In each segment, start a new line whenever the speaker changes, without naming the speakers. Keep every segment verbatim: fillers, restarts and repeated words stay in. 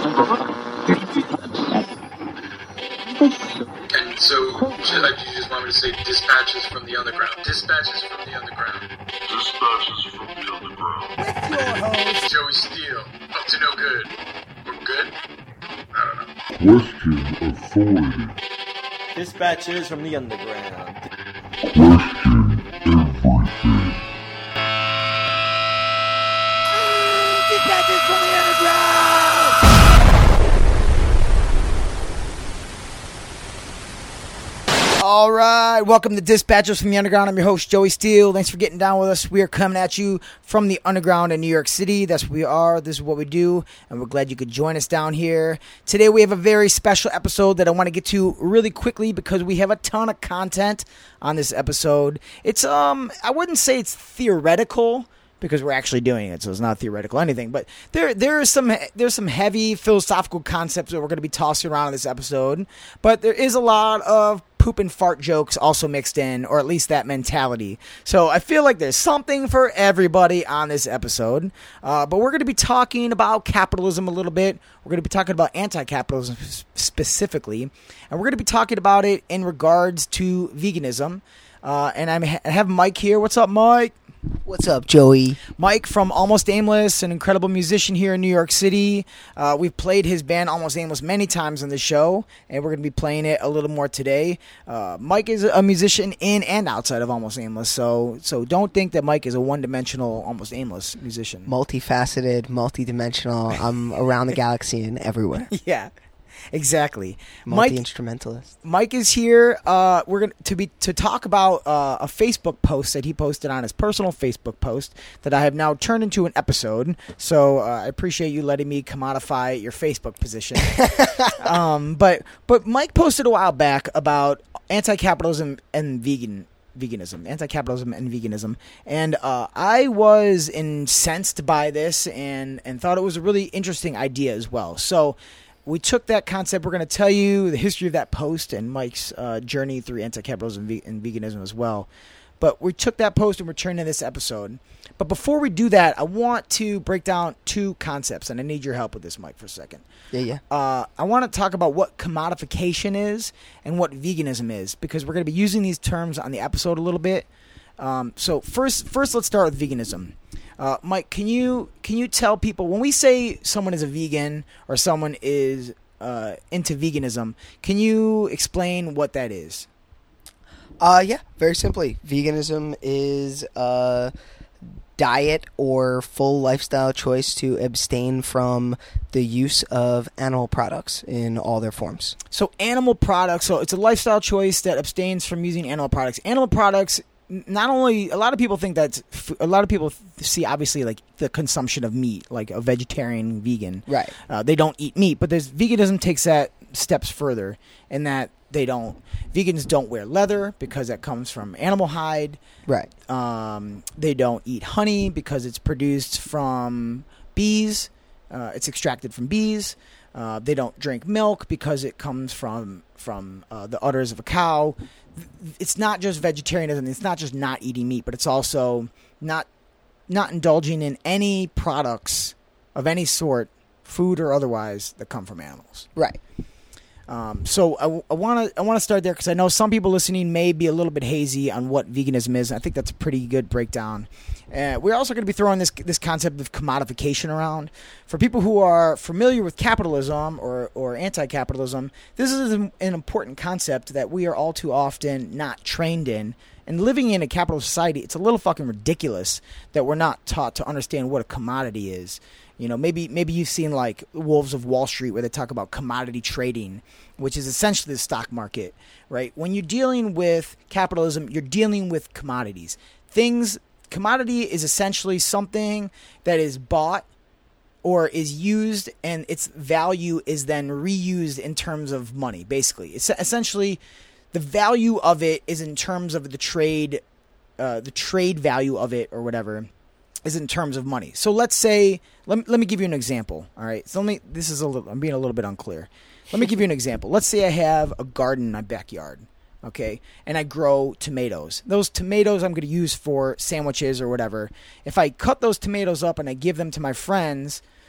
And so, should I, do you just want me to say dispatches from the underground? Dispatches from the underground.
Dispatches from the underground.
With your host,
Joey Steele. Up to no good. We're good? I don't know.
Question authority.
Dispatches from the underground.
Question everything.
Dispatches from the underground! All right, welcome to Dispatchers from the Underground. I'm your host, Joey Steele. Thanks for getting down with us. We are coming at you from the underground in New York City. That's what we are. This is what we do, and we're glad you could join us down here. Today we have a very special episode that I want to get to really quickly because we have a ton of content on this episode. It's, um, I wouldn't say it's theoretical, because we're actually doing it, so it's not theoretical or anything. But there, there is some, there's some heavy philosophical concepts that we're going to be tossing around in this episode. But there is a lot of poop and fart jokes also mixed in, or at least that mentality. So I feel like there's something for everybody on this episode. Uh, but we're going to be talking about capitalism a little bit. We're going to be talking about anti-capitalism specifically, and we're going to be talking about it in regards to veganism. Uh, and I'm, I have Mike here. What's up, Mike?
What's up, Joey?
Mike from Almost Aimless, an incredible musician here in New York City. Uh, we've played his band Almost Aimless many times on the show, and we're going to be playing it a little more today. Uh, Mike is a musician in and outside of Almost Aimless, so so don't think that Mike is a one-dimensional Almost Aimless musician.
Multifaceted, multi-dimensional. I'm around the galaxy and everywhere.
Yeah. Exactly.
Multi-instrumentalist.
Mike, Mike is here. Uh, we're going to be to talk about uh, a Facebook post that he posted on his personal Facebook post that I have now turned into an episode. So uh, I appreciate you letting me commodify your Facebook position. um, but but Mike posted a while back about anti-capitalism and vegan. Veganism, anti-capitalism and veganism. And uh, I was incensed by this and, and thought it was a really interesting idea as well. So we took that concept. We're going to tell you the history of that post and Mike's uh, journey through anti-capitalism and veganism as well. But we took that post and we're turning to this episode. But before we do that, I want to break down two concepts, and I need your help with this, Mike, for a second.
Yeah, yeah.
Uh, I want to talk about what commodification is and what veganism is, because we're going to be using these terms on the episode a little bit. Um, so first, first, let's start with veganism. Uh, Mike, can you can you tell people, when we say someone is a vegan or someone is uh, into veganism, can you explain what that is?
Uh, yeah, very simply. Veganism is a diet or full lifestyle choice to abstain from the use of animal products in all their forms.
So animal products, so it's a lifestyle choice that abstains from using animal products. Animal products, not only, a lot of people think that, a lot of people see obviously like the consumption of meat, like a vegetarian, vegan.
Right.
Uh, they don't eat meat, but there's, veganism takes that steps further in that they don't, vegans don't wear leather because that comes from animal hide.
Right.
Um, they don't eat honey because it's produced from bees. Uh, it's extracted from bees. Uh, they don't drink milk because it comes from from uh, the udders of a cow. It's not just vegetarianism. It's not just not eating meat, but it's also not not indulging in any products of any sort, food or otherwise, that come from animals.
Right.
Um, so I want to I want to start there because I know some people listening may be a little bit hazy on what veganism is. I think that's a pretty good breakdown. Uh, we're also going to be throwing this this concept of commodification around. For people who are familiar with capitalism or, or anti-capitalism, this is an, an important concept that we are all too often not trained in. And living in a capitalist society, it's a little fucking ridiculous that we're not taught to understand what a commodity is. You know, maybe maybe you've seen like Wolves of Wall Street where they talk about commodity trading, which is essentially the stock market, right? When you're dealing with capitalism, you're dealing with commodities. Things, commodity is essentially something that is bought or is used and its value is then reused in terms of money, basically. It's essentially the value of it is in terms of the trade, uh, the trade value of it or whatever. Is in terms of money. So let's say, let me, let me give you an example. All right. So let me, this is a little, I'm being a little bit unclear. Let me give you an example. Let's say I have a garden in my backyard. Okay. And I grow tomatoes. Those tomatoes I'm going to use for sandwiches or whatever. If I cut those tomatoes up and I give them to my friends,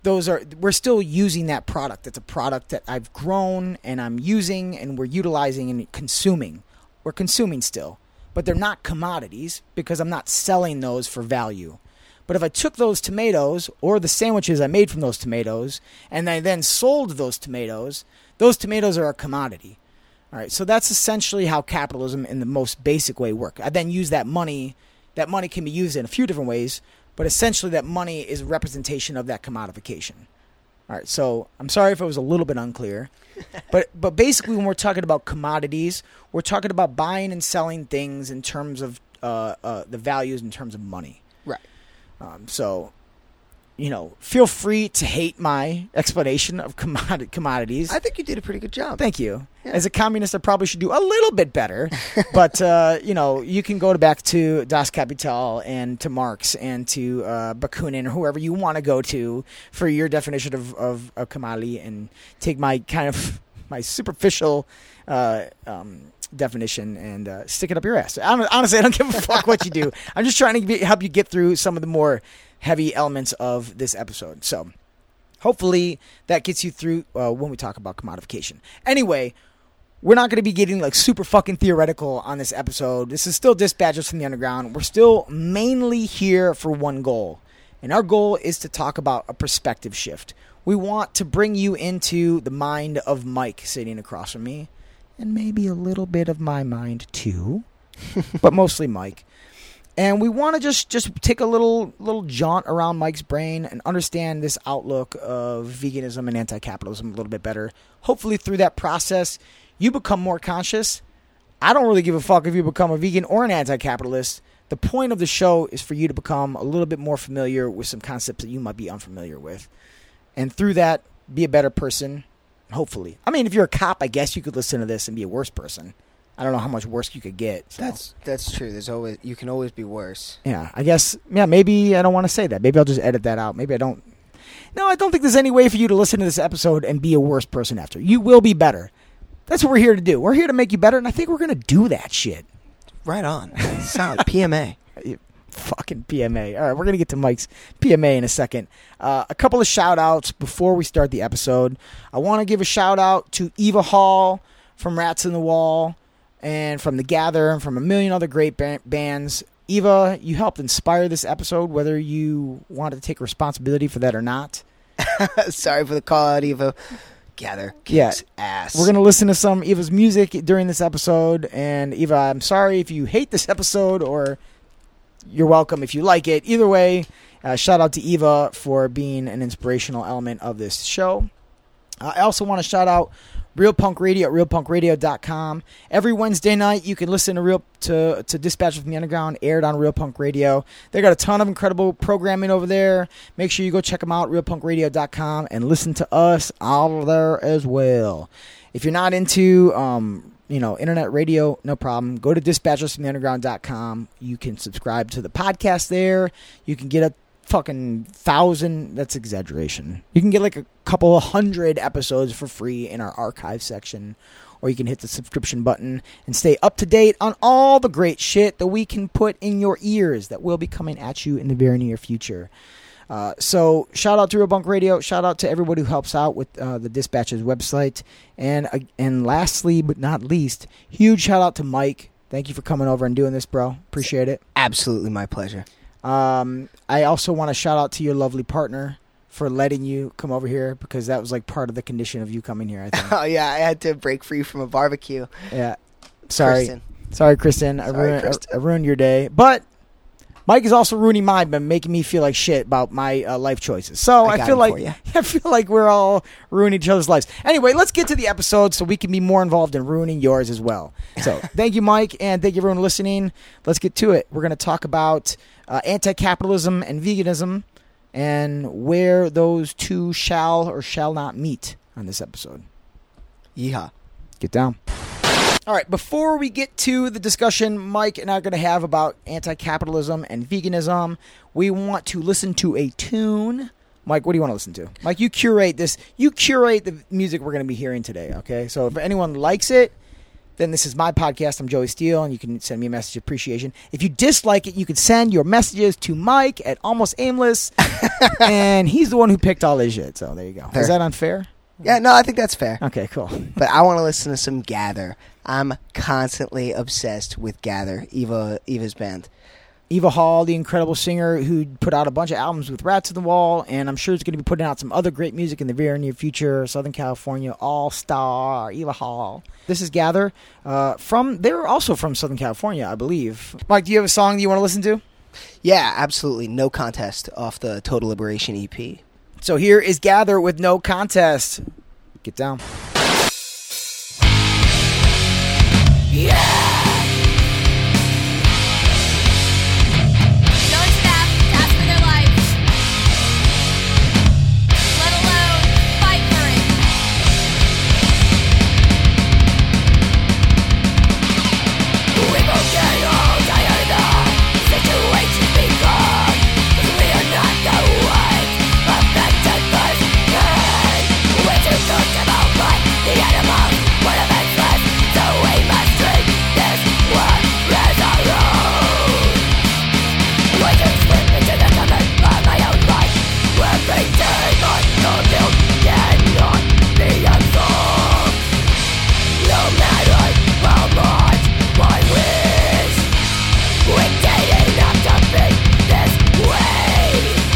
those are we're still using that product. It's a product that I've grown and I'm using and we're utilizing and consuming. We're consuming still, but they're not commodities because I'm not selling those for value. But if I took those tomatoes or the sandwiches I made from those tomatoes and I then sold those tomatoes, those tomatoes are a commodity. All right, so that's essentially how capitalism in the most basic way works. I then use that money. That money can be used in a few different ways, but essentially that money is a representation of that commodification. All right, so I'm sorry if it was a little bit unclear, but but basically when we're talking about commodities, we're talking about buying and selling things in terms of uh, uh, the values in terms of money.
Right.
Um, so, you know, feel free to hate my explanation of commod- commodities.
I think you did a pretty good job.
Thank you.
Yeah.
As a communist, I probably should do a little bit better. But, uh, you know, you can go to back to Das Kapital and to Marx and to uh, Bakunin or whoever you want to go to for your definition of, of, of commodity and take my kind of my superficial uh, um, definition and uh, stick it up your ass. I don't, honestly, I don't give a fuck what you do. I'm just trying to be, help you get through some of the more heavy elements of this episode. So hopefully that gets you through uh, when we talk about commodification. Anyway, we're not going to be getting like super fucking theoretical on this episode. This is still Dispatches from the Underground. We're still mainly here for one goal. And our goal is to talk about a perspective shift. We want to bring you into the mind of Mike sitting across from me. And maybe a little bit of my mind too. But mostly Mike. And we want to just, just take a little little jaunt around Mike's brain and understand this outlook of veganism and anti-capitalism a little bit better. Hopefully through that process, you become more conscious. I don't really give a fuck if you become a vegan or an anti-capitalist. The point of the show is for you to become a little bit more familiar with some concepts that you might be unfamiliar with. And through that, be a better person, hopefully. I mean, if you're a cop, I guess you could listen to this and be a worse person. I don't know how much worse you could get. So.
That's that's true. There's always you can always be worse.
Yeah, I guess. Yeah, maybe I don't want to say that. Maybe I'll just edit that out. Maybe I don't. No, I don't think there's any way for you to listen to this episode and be a worse person after. You will be better. That's what we're here to do. We're here to make you better, and I think we're going to do that shit.
Right on. Solid. P M A.
Fucking P M A. All right, we're going to get to Mike's P M A in a second. Uh, a couple of shout-outs before we start the episode. I want to give a shout-out to Eva Hall from Rats in the Wall and from The Gather and from a million other great ba- bands. Eva, you helped inspire this episode, whether you wanted to take responsibility for that or not.
Sorry for the call-out, Eva. Gather kicks yeah. ass.
We're going to listen to some Eva's music during this episode. And Eva, I'm sorry if you hate this episode, or you're welcome if you like it. Either way, uh, shout out to Eva for being an inspirational element of this show. Uh, I also want to shout out Real Punk Radio at real punk radio dot com. Every Wednesday night, you can listen to Real to, to Dispatches from the Underground, aired on Real Punk Radio. They got a ton of incredible programming over there. Make sure you go check them out, real punk radio dot com, and listen to us out there as well. If you're not into um, you know, internet radio, no problem. Go to dispatches from the underground dot com. You can subscribe to the podcast there. You can get a fucking thousand, that's exaggeration. You can get like a couple of hundred episodes for free in our archive section, or you can hit the subscription button and stay up to date on all the great shit that we can put in your ears that will be coming at you in the very near future. Uh, so shout out to Real Punk Radio. Shout out to everybody who helps out with uh, the Dispatches website. And uh, and lastly but not least, huge shout out to Mike. Thank you for coming over and doing this, bro. Appreciate it.
Absolutely my pleasure.
Um, I also want to shout out to your lovely partner for letting you come over here, because that was like part of the condition of you coming here, I think.
Oh, yeah. I had to break free from a barbecue.
Yeah. Sorry.
Kristen.
Sorry, Kristen. I,
Sorry,
ruined,
Kristen.
I, I ruined your day. But Mike is also ruining mine by making me feel like shit about my uh, life choices. So
I
I,
got
feel
him
like
for ya.
I feel like we're all ruining each other's lives. Anyway, let's get to the episode so we can be more involved in ruining yours as well. So thank you, Mike, and thank you everyone listening. Let's get to it. We're going to talk about uh, anti-capitalism and veganism and where those two shall or shall not meet on this episode.
Yeehaw.
Get down. All right, before we get to the discussion Mike and I are going to have about anti-capitalism and veganism, we want to listen to a tune. Mike, what do you want to listen to? Mike, you curate this. You curate the music we're going to be hearing today, okay? So if anyone likes it, then this is my podcast. I'm Joey Steele, and you can send me a message of appreciation. If you dislike it, you can send your messages to Mike at Almost Aimless, and he's the one who picked all this shit. So there you go.
Fair.
Is that unfair?
Yeah, no, I think that's fair.
Okay, cool.
But I want to listen to some Gather. I'm constantly obsessed with Gather, Eva Eva's band.
Eva Hall, the incredible singer who put out a bunch of albums with Rats in the Wall, and I'm sure is going to be putting out some other great music in the very near future. Southern California all-star Eva Hall. This is Gather. Uh, from they're also from Southern California, I believe. Mike, do you have a song that you want to listen to?
Yeah, absolutely. No Contest off the Total Liberation E P.
So here is Gather with No Contest. Get down.
Yeah! Don't stop, ask for their lives. Let alone fight for it. We both get all tired of situations become. We are not the ones affected by pain. We're too comfortable, but the animals were defenseless. So we must treat this world as our own. I can slip into the cover of my own life. Where painting on the guilt cannot be absolved. No matter how much I wish, we didn't have to be this way.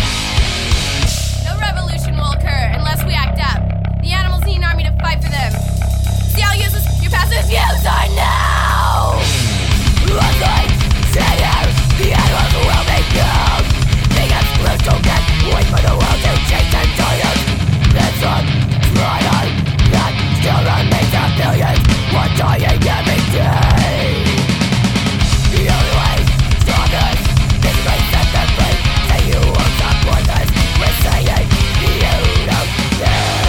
No revolution will occur unless we act up. The animals need an army to fight for them. See how useless your passive views are now! As I sit here, the animals will be killed. They get close to get wait for the world to change and tired. It's a trial that still remains a billion. We're dying every day. The only way to stop us is to set them free. Say you won't support us. We're saying you don't care.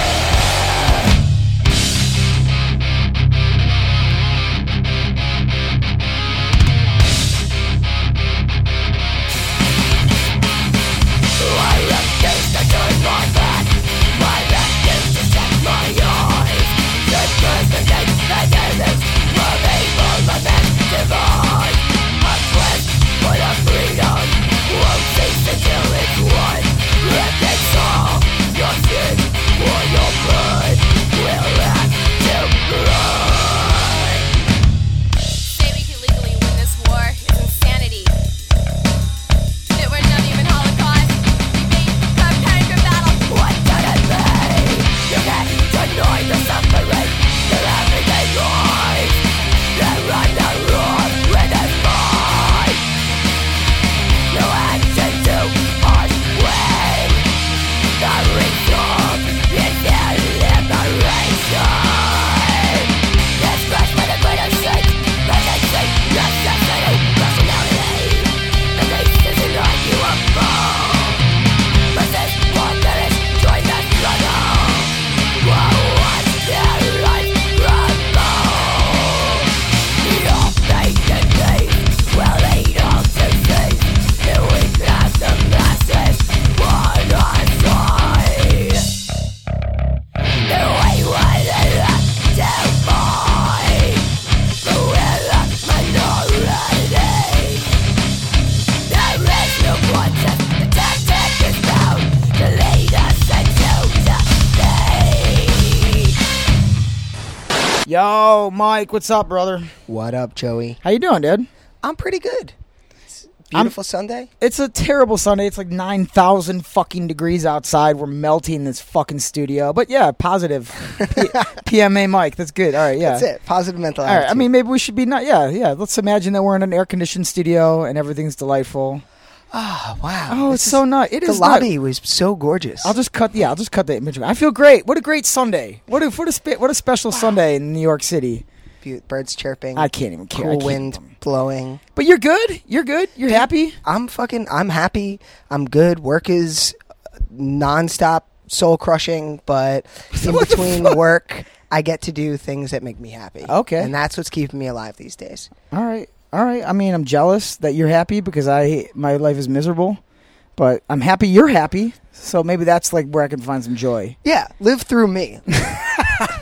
I refuse to turn my back. I refuse to shut my eyes. The person takes the enemies of evil lament divine. A quest for the freedom won't cease until it's won. If it's all your sin or your blood, we'll have to run. Say we could legally win this war is insanity. If it were not even Holocaust, we'd be preparing for battle. What could it be? You can't deny the suffering, the everyday life. They run the road with a fight. No action to us win. The result is their liberation. This quest for the greater sin, urgency, necessity, rationality. The beast is not you a foe. Resist what there is, join the struggle. Whoa, watch their life rumble. Your faith and faith will lead all to cease. Till we pass the masses one on side. The way was left to fight. But we're a minority. There is no contest. The tactic is bound to lead us into defeat.
Yo, Mike, what's up, brother?
What up, Joey?
How you doing, dude?
I'm pretty good. It's a beautiful Sunday.
It's a terrible Sunday. It's like nine thousand fucking degrees outside. We're melting in this fucking studio. But yeah, positive. P- P M A Mike. That's good. All right, yeah.
That's it. Positive mental
All right.
attitude.
I mean, maybe we should be not. Yeah, yeah. Let's imagine that we're in an air-conditioned studio and everything's delightful.
oh, wow.
Oh,
This
it's
is-
so nice. It
The
is
lobby
nut-
was so gorgeous.
I'll just cut. Yeah, I'll just cut the image. I feel great. What a great Sunday. What a what a spe- what a special Sunday in New York City.
Be- Birds chirping.
I can't even care. I
Cool
can't
wind
even-
blowing.
But you're good. You're good. You're happy.
I'm fucking. I'm happy. I'm good. Work is nonstop, soul crushing. But in
What the
between
fuck?
work, I get to do things that make me happy.
Okay.
and that's what's keeping me alive these days.
All right. All right. I mean, I'm jealous that you're happy because I my life is miserable, but I'm happy you're happy. So maybe that's like where I can find some joy.
Yeah, live through me.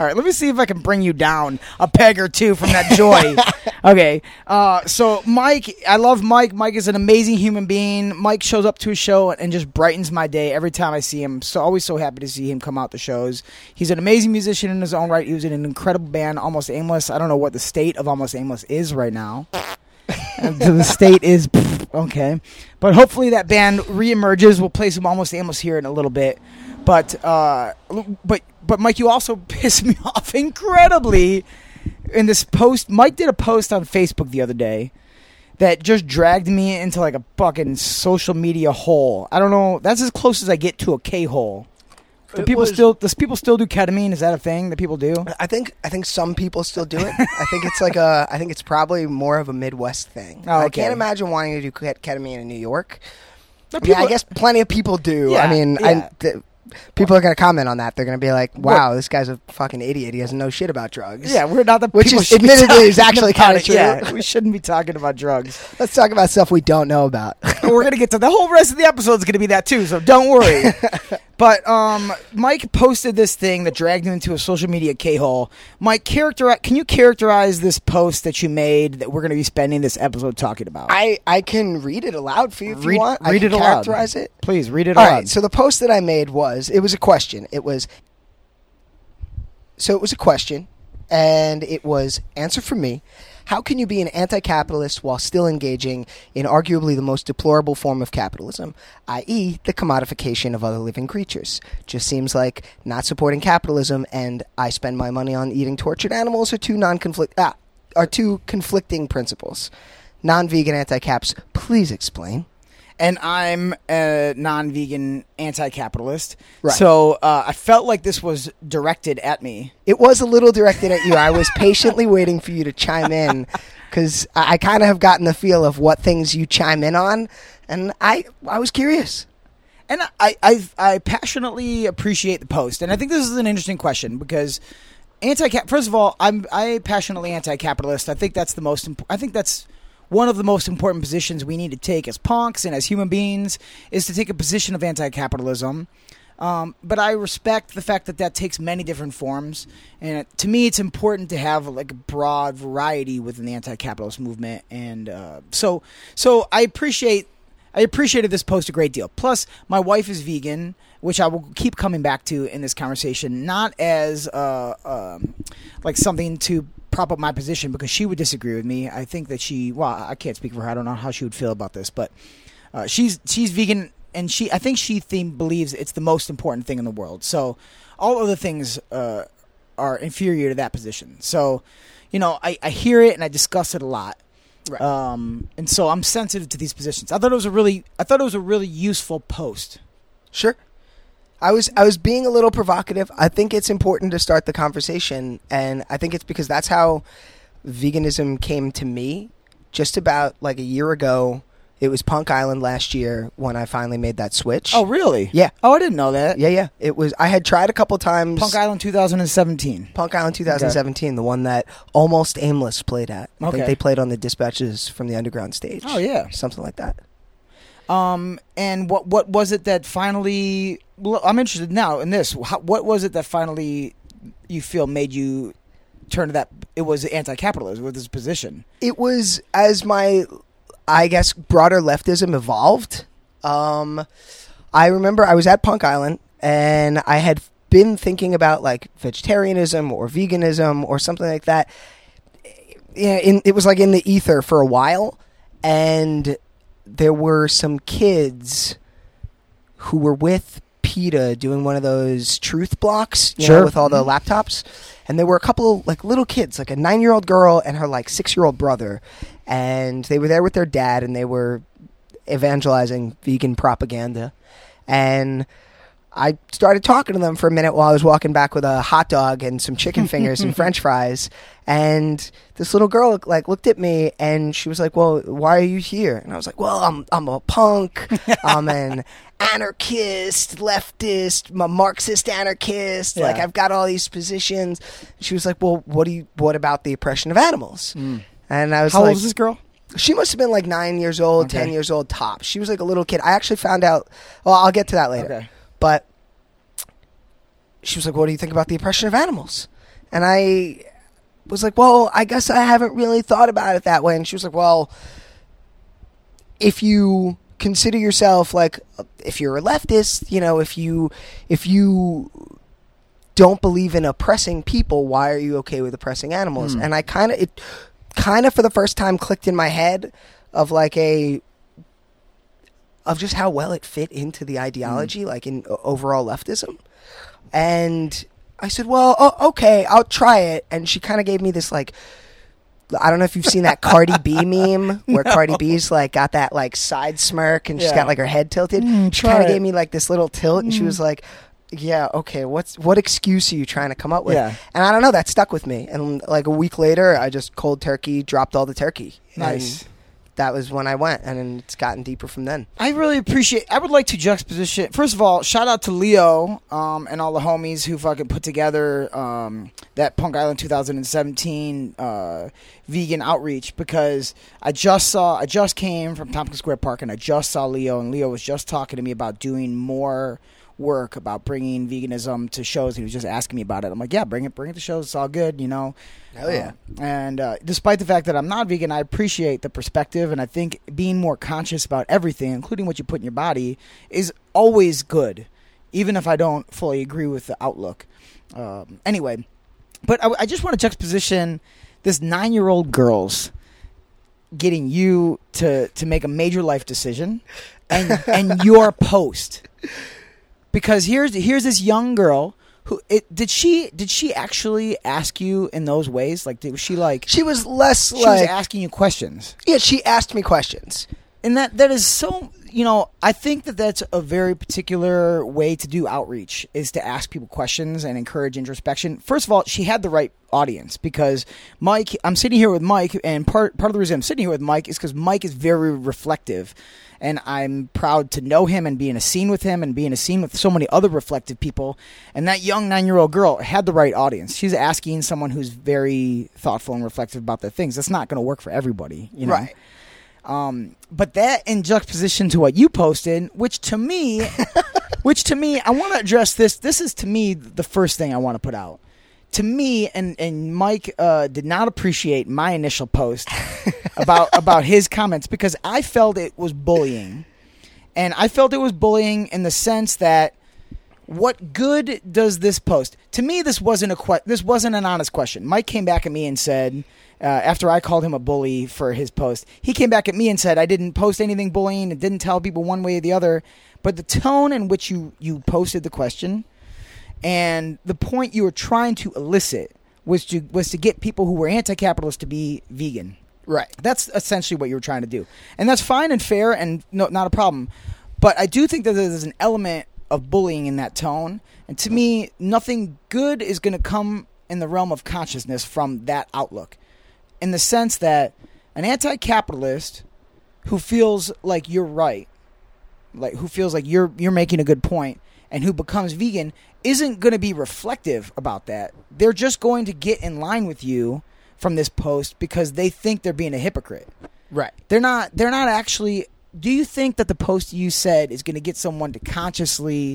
All right, let me see if I can bring you down a peg or two from that joy. Okay, uh, so Mike, I love Mike. Mike is an amazing human being. Mike shows up to a show and just brightens my day every time I see him. So always so happy to see him come out to shows. He's an amazing musician in his own right. He was in an incredible band, Almost Aimless. I don't know what the state of Almost Aimless is right now. The state is okay, but hopefully that band reemerges. We'll play some Almost Aimless here in a little bit. But uh, but but Mike, you also pissed me off incredibly in this post. Mike did a post on Facebook the other day that just dragged me into like a fucking social media hole. I don't know. That's as close as I get to a K hole. Do
It
people
was-
still? Does people still do ketamine? Is that a thing that people do?
I think I think some people still do it. I think it's like a. I think it's probably more of a Midwest thing.
Oh,
I
okay.
can't imagine wanting to do ket- ketamine in New York.
But
Yeah, I
people-
guess plenty of people do.
Yeah,
I mean,
yeah.
I, th- people are going to comment on that. They're going to be like, "Wow, this guy's a fucking idiot. He doesn't know shit about drugs."
Yeah, we're not the
Which
people
is-
should be
admittedly is
talking
actually
about
kinda
it.
true.
Yeah, we shouldn't be talking about drugs.
Let's talk about stuff we don't know about.
We're gonna get to the whole rest of the episode is gonna be that too, so don't worry. But um, Mike posted this thing that dragged him into a social media K-hole. Mike, characterize, can you characterize this post that you made that we're gonna be spending this episode talking about?
I, I can read it aloud for you if
read
you want. I
read
can
it aloud.
characterize it.
Please read it
All
aloud.
right. So the post that I made was it was a question. It was so it was a question, and it was answer for me. How can you be an anti-capitalist while still engaging in arguably the most deplorable form of capitalism, that is, the commodification of other living creatures? Just seems like not supporting capitalism and I spend my money on eating tortured animals are two non-conflict ah, are two conflicting principles. Non-vegan anti-caps, please explain.
and I'm a non-vegan anti-capitalist,
Right.
so uh, I felt like this was directed at me.
It was a little directed at you. I was patiently waiting for you to chime in because I, I kind of have gotten the feel of what things you chime in on, and I I was curious.
And I, I, I passionately appreciate the post, and I think this is an interesting question because anti. First of all, I'm I passionately anti-capitalist. I think that's the most. Imp- I think that's one of the most important positions we need to take as punks and as human beings is to take a position of anti-capitalism. Um, but I respect the fact that that takes many different forms, and it, to me, it's important to have like a broad variety within the anti-capitalist movement. And uh, so, so I appreciate. I appreciated this post a great deal. Plus, my wife is vegan, which I will keep coming back to in this conversation, not as uh, um, like something to prop up my position because she would disagree with me. I think that she, well, I can't speak for her. I don't know how she would feel about this, but uh, she's she's vegan, and she I think she think, believes it's the most important thing in the world. So all other things uh, are inferior to that position. So, you know, I, I hear it and I discuss it a lot.
Right.
Um, and so I'm sensitive to these positions. I thought it was a really, I thought it was a really useful post.
Sure. I was I was being a little provocative. I think it's important to start the conversation, and I think it's because that's how veganism came to me. Just about like a year ago, it was Punk Island last year when I finally made that switch.
Oh, really?
Yeah.
Oh, I didn't know that.
yeah, yeah. It was. I had tried a couple times.
Punk Island twenty seventeen.
Punk Island twenty seventeen, the one that Almost Aimless played at. I
Okay.
think they played on the Dispatches from the Underground stage.
Oh, yeah.
Something like that.
Um, and what what was it that finally? Well, I'm interested now in this. How, what was it that finally you feel made you turn to that? It was anti-capitalist with this position.
It was as my, I guess, broader leftism evolved. Um, I remember I was at Punk Island and I had been thinking about like vegetarianism or veganism or something like that. Yeah, in, it was like in the ether for a while, and there were some kids who were with PETA doing one of those truth blocks, you know,
Sure.
with all the laptops. And there were a couple of, like, little kids, like a nine-year-old girl and her, like, six-year-old brother. And they were there with their dad, and they were evangelizing vegan propaganda. And I started talking to them for a minute while I was walking back with a hot dog and some chicken fingers and French fries. And this little girl like looked at me and she was like, "Well, why are you here?" And I was like, "Well, I'm I'm a punk. I'm an anarchist, leftist, I'm a Marxist anarchist. Like
Yeah.
I've got all these positions." She was like, "Well, what do you what about the oppression of animals?" And I was
How
like,
old was this girl?
she must have been like nine years old,
Okay.
ten years old tops. She was like a little kid. I actually found out. Well, I'll get to that later.
Okay.
But she was like, "What do you think about the oppression of animals?" And I was like, well, I guess I haven't really thought about it that way. And she was like, well, if you consider yourself like, if you're a leftist, you know, if you, if you don't believe in oppressing people, why are you okay with oppressing animals?
Mm.
And I kind of, it kind of for the first time clicked in my head of like a, of just how well it fit into the ideology, mm. like in overall leftism. And I said, well, oh, okay, I'll try it. And she kind of gave me this, like, I don't know if you've seen that Cardi B meme where no. Cardi B's, like, got that, like, side smirk and she's
yeah.
got, like, her head tilted.
Mm,
she kind of
it.
gave me, like, this little tilt and
mm.
she was like, yeah, okay, what's what excuse are you trying to come up with?
Yeah.
And I don't know, that stuck with me. And, like, a week later, I just cold turkey dropped all the turkey.
Nice.
And that was when I went, and then it's gotten deeper from then.
I really appreciate. I would like to juxtaposition. First of all, shout out to Leo um, and all the homies who fucking put together um, that Punk Island twenty seventeen uh, vegan outreach, because I just saw. I just came from Tompkins Square Park, and I just saw Leo, and Leo was just talking to me about doing more work about bringing veganism to shows. He was just asking me about it. I'm like, yeah, bring it, bring it to shows. It's all good, you know.
Hell yeah.
Uh, and uh, despite the fact that I'm not vegan, I appreciate the perspective, and I think being more conscious about everything, including what you put in your body, is always good, even if I don't fully agree with the outlook. Um, anyway, but I, I just want to juxtaposition this nine-year-old girl's getting you to, to make a major life decision and and your post. Because here's here's this young girl who it, did she did she actually ask you in those ways? Like, did, was she like
She was less
she
like
was asking you questions?
Yeah, she asked me questions.
And that that is so, you know, I think that that's a very particular way to do outreach, is to ask people questions and encourage introspection. First of all, she had the right audience, because Mike, I'm sitting here with Mike, and part part of the reason I'm sitting here with Mike is because Mike is very reflective, and I'm proud to know him and be in a scene with him and be in a scene with so many other reflective people. And that young nine-year-old girl had the right audience. She's asking someone who's very thoughtful and reflective about their things. That's not going to work for everybody, you know?
Right.
Um, but that in juxtaposition to what you posted, which to me, which to me, I want to address this. This is to me the first thing I want to put out. To me, and and Mike uh, did not appreciate my initial post about about his comments, because I felt it was bullying, and I felt it was bullying in the sense that, what good does this post? To me, this wasn't a que- this wasn't an honest question. Mike came back at me and said, uh, after I called him a bully for his post, he came back at me and said, I didn't post anything bullying, and didn't tell people one way or the other, but the tone in which you, you posted the question and the point you were trying to elicit was to was to get people who were anti-capitalist to be vegan.
Right.
That's essentially what you were trying to do, and that's fine and fair and no, not a problem. But I do think that there's an element of bullying in that tone, and to me, nothing good is going to come in the realm of consciousness from that outlook, in the sense that an anti-capitalist who feels like you're right, like who feels like you're you're making a good point, and who becomes vegan isn't going to be reflective about that. They're just going to get in line with you from this post because they think they're being a hypocrite.
Right.
They're not. They're not actually. Do you think that the post you said is going to get someone to consciously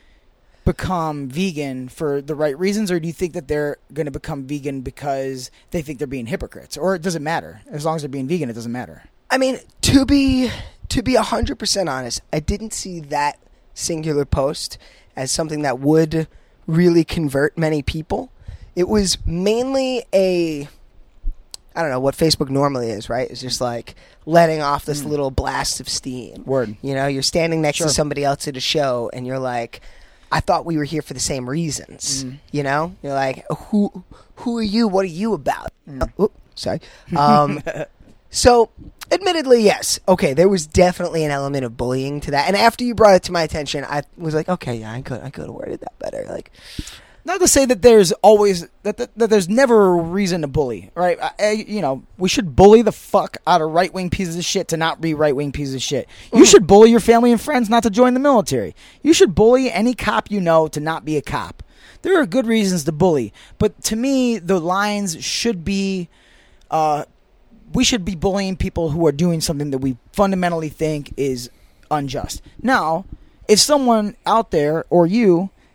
become vegan for the right reasons, or do you think that they're going to become vegan because they think they're being hypocrites? Or it doesn't matter. As long as they're being vegan, it doesn't matter.
I mean, to be to be one hundred percent honest, I didn't see that singular post as something that would really convert many people. It was mainly a, I don't know, what Facebook normally is, right? It's just like letting off this mm. little blast of steam.
Word.
You know, you're standing next
Sure.
to somebody else at a show, and you're like, I thought we were here for the same reasons.
Mm.
You know? You're like, who who are you? What are you about?
Mm.
Uh, oops, sorry. Um, so, admittedly, yes. Okay, there was definitely an element of bullying to that. And after you brought it to my attention, I was like, okay, yeah, I could I could have worded that better. Like,
Not to say that there's always that, that, that there's never a reason to bully, right? I, I, you know, we should bully the fuck out of right wing pieces of shit to not be right wing pieces of shit. You should bully your family and friends not to join the military. You should bully any cop you know to not be a cop. There are good reasons to bully, but to me, the lines should be, uh, we should be bullying people who are doing something that we fundamentally think is unjust. Now, if someone out there or you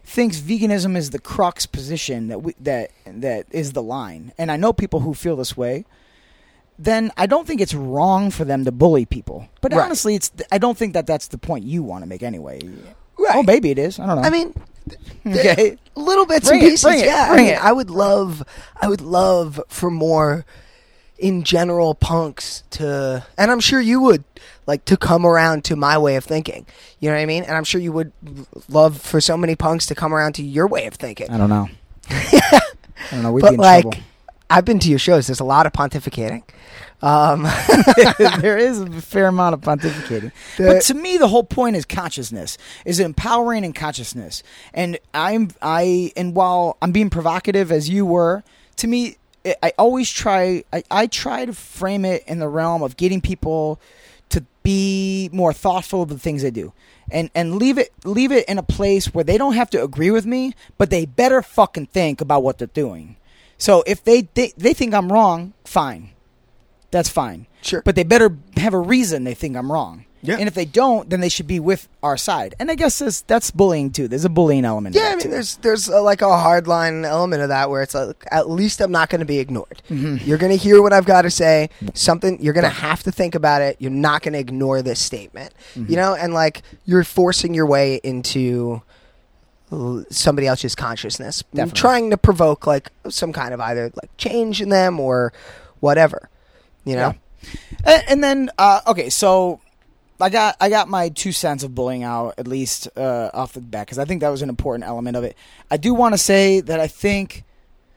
thinks veganism is the crux position that we, that that is the line, and I know people who feel this way, then I don't think it's wrong for them to bully people. But
Right.
honestly, it's I don't think that that's the point you want to make anyway.
Right.
Oh, maybe it is. I don't know.
I mean,
okay.
little bits
Bring
and
it,
pieces.
bring it,
yeah,
bring
I mean,
it.
I would love, I would love for more, in general, punks to, and I'm sure you would like to come around to my way of thinking. You know what I mean? And I'm sure you would love for so many punks to come around to your way of thinking.
I don't know. I don't know. We'd be
But
in
like,
trouble.
I've been to your shows. There's a lot of pontificating. Um,
There is a fair amount of pontificating.
The-
But to me, the whole point is consciousness, is empowering and consciousness. And I'm, I, and while I'm being provocative as you were, to me, I I always try, I, I try to frame it in the realm of getting people to be more thoughtful of the things they do. And, and leave it leave it in a place where they don't have to agree with me, but they better fucking think about what they're doing. So if they they, they think I'm wrong, fine. That's fine.
Sure.
But they better have a reason they think I'm wrong.
Yeah.
And if they don't, then they should be with our side. And I guess that's, that's bullying too. There's a bullying element.
yeah,
to
I
that,
mean,
too.
there's there's a, like a hardline element of that where it's like, at least I'm not going to be ignored.
Mm-hmm.
You're going to hear what I've got to say. Something you're going to have to think about it. You're not going to ignore this statement.
Mm-hmm.
You know, and like you're forcing your way into l- somebody else's consciousness,
Definitely.
trying to provoke like some kind of either like change in them or whatever. You know.
Yeah. And, and then, uh, okay, so I got I got my two cents of bullying out, at least uh, off the bat, because I think that was an important element of it. I do want to say that I think,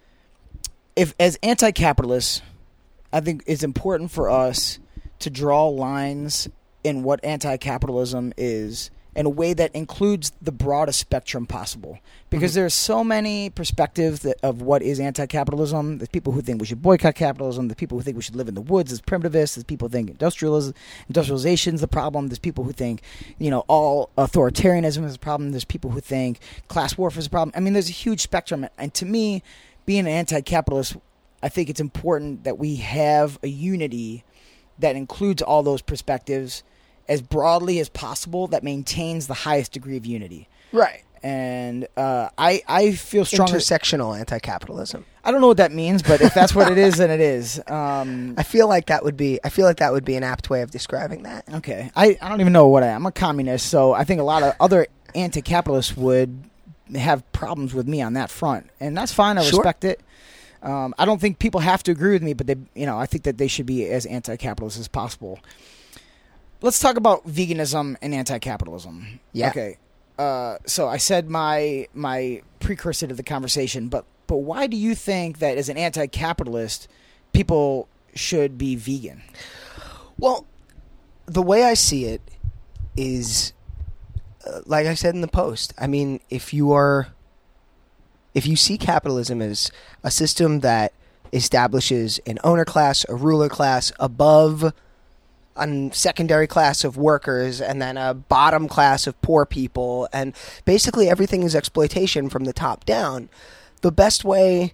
if as anti-capitalists, I think it's important for us to draw lines in what anti-capitalism is in a way that includes the broadest spectrum possible. Because there's so many perspectives that, of what is anti-capitalism. There's people who think we should boycott capitalism. There's people who think we should live in the woods as primitivists. There's people who think industrialism, industrialization is the problem. There's people who think, you know, all authoritarianism is a problem. There's people who think class warfare is a problem. I mean, there's a huge spectrum. And to me, being an anti-capitalist, I think it's important that we have a unity that includes all those perspectives as broadly as possible, that maintains the highest degree of unity.
Right.
And uh, I I feel strongly.
Intersectional anti-capitalism.
I don't know what that means, but if that's what it is, then it is. Um,
I feel like that would be. I feel like that would be an apt way of describing that.
okay, I, I don't even know what I am. I'm a communist, so I think a lot of other anti-capitalists would have problems with me on that front, and that's fine. I
Sure.
respect it. Um, I don't think people have to agree with me, but they, you know, I think that they should be as anti-capitalist as possible. Let's talk about veganism and anti-capitalism.
Yeah.
Okay. Uh, so I said my my precursor to the conversation, but but why do you think that as an anti-capitalist, people should be vegan?
Well, the way I see it is, uh, like I said in the post. I mean, if you are, if you see capitalism as a system that establishes an owner class, a ruler class above a secondary class of workers, and then a bottom class of poor people, and basically everything is exploitation from the top down, the best way,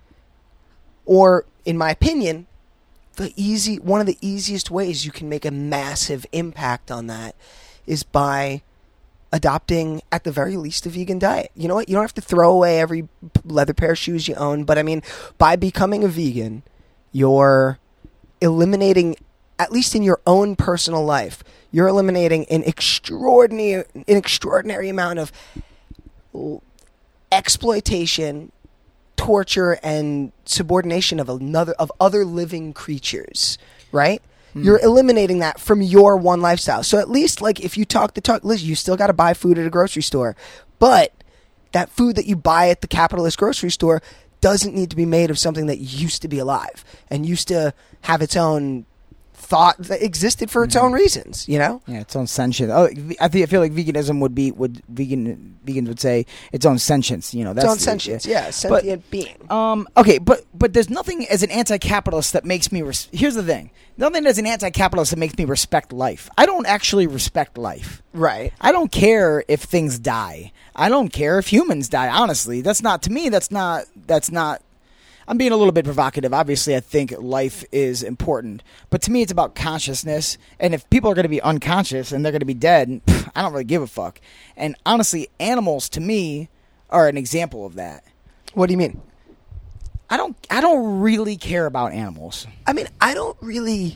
or in my opinion, the easy one of the easiest ways you can make a massive impact on that is by adopting, at the very least, a vegan diet. You know what? You don't have to throw away every leather pair of shoes you own, but I mean, by becoming a vegan, you're eliminating, at least in your own personal life, you're eliminating an extraordinary, an extraordinary amount of l- exploitation, torture, and subordination of another, of other living creatures, right? You're eliminating that from your one lifestyle. So at least, like, if you talk the talk, listen, you still got to buy food at a grocery store, but that food that you buy at the capitalist grocery store doesn't need to be made of something that used to be alive and used to have its own thought that existed for its own reasons, you know?
Yeah, its own sentience. Oh, I think I feel like veganism would be would vegan vegans would say its own sentience. You know, that's
Its own
the-
sentience,
yeah.
yeah, sentient being.
Um. Okay, but but there's nothing as an anti-capitalist that makes me. Res- Here's the thing: nothing as an anti-capitalist that makes me respect life. I don't actually respect life.
Right.
I don't care if things die. I don't care if humans die. Honestly, that's not to me. That's not. That's not. I'm being a little bit provocative. Obviously, I think life is important. But to me, it's about consciousness. And if people are going to be unconscious and they're going to be dead, pff, I don't really give a fuck. And honestly, animals, to me, are an example of that.
What do you mean?
I don't I don't really care about animals.
I mean, I don't really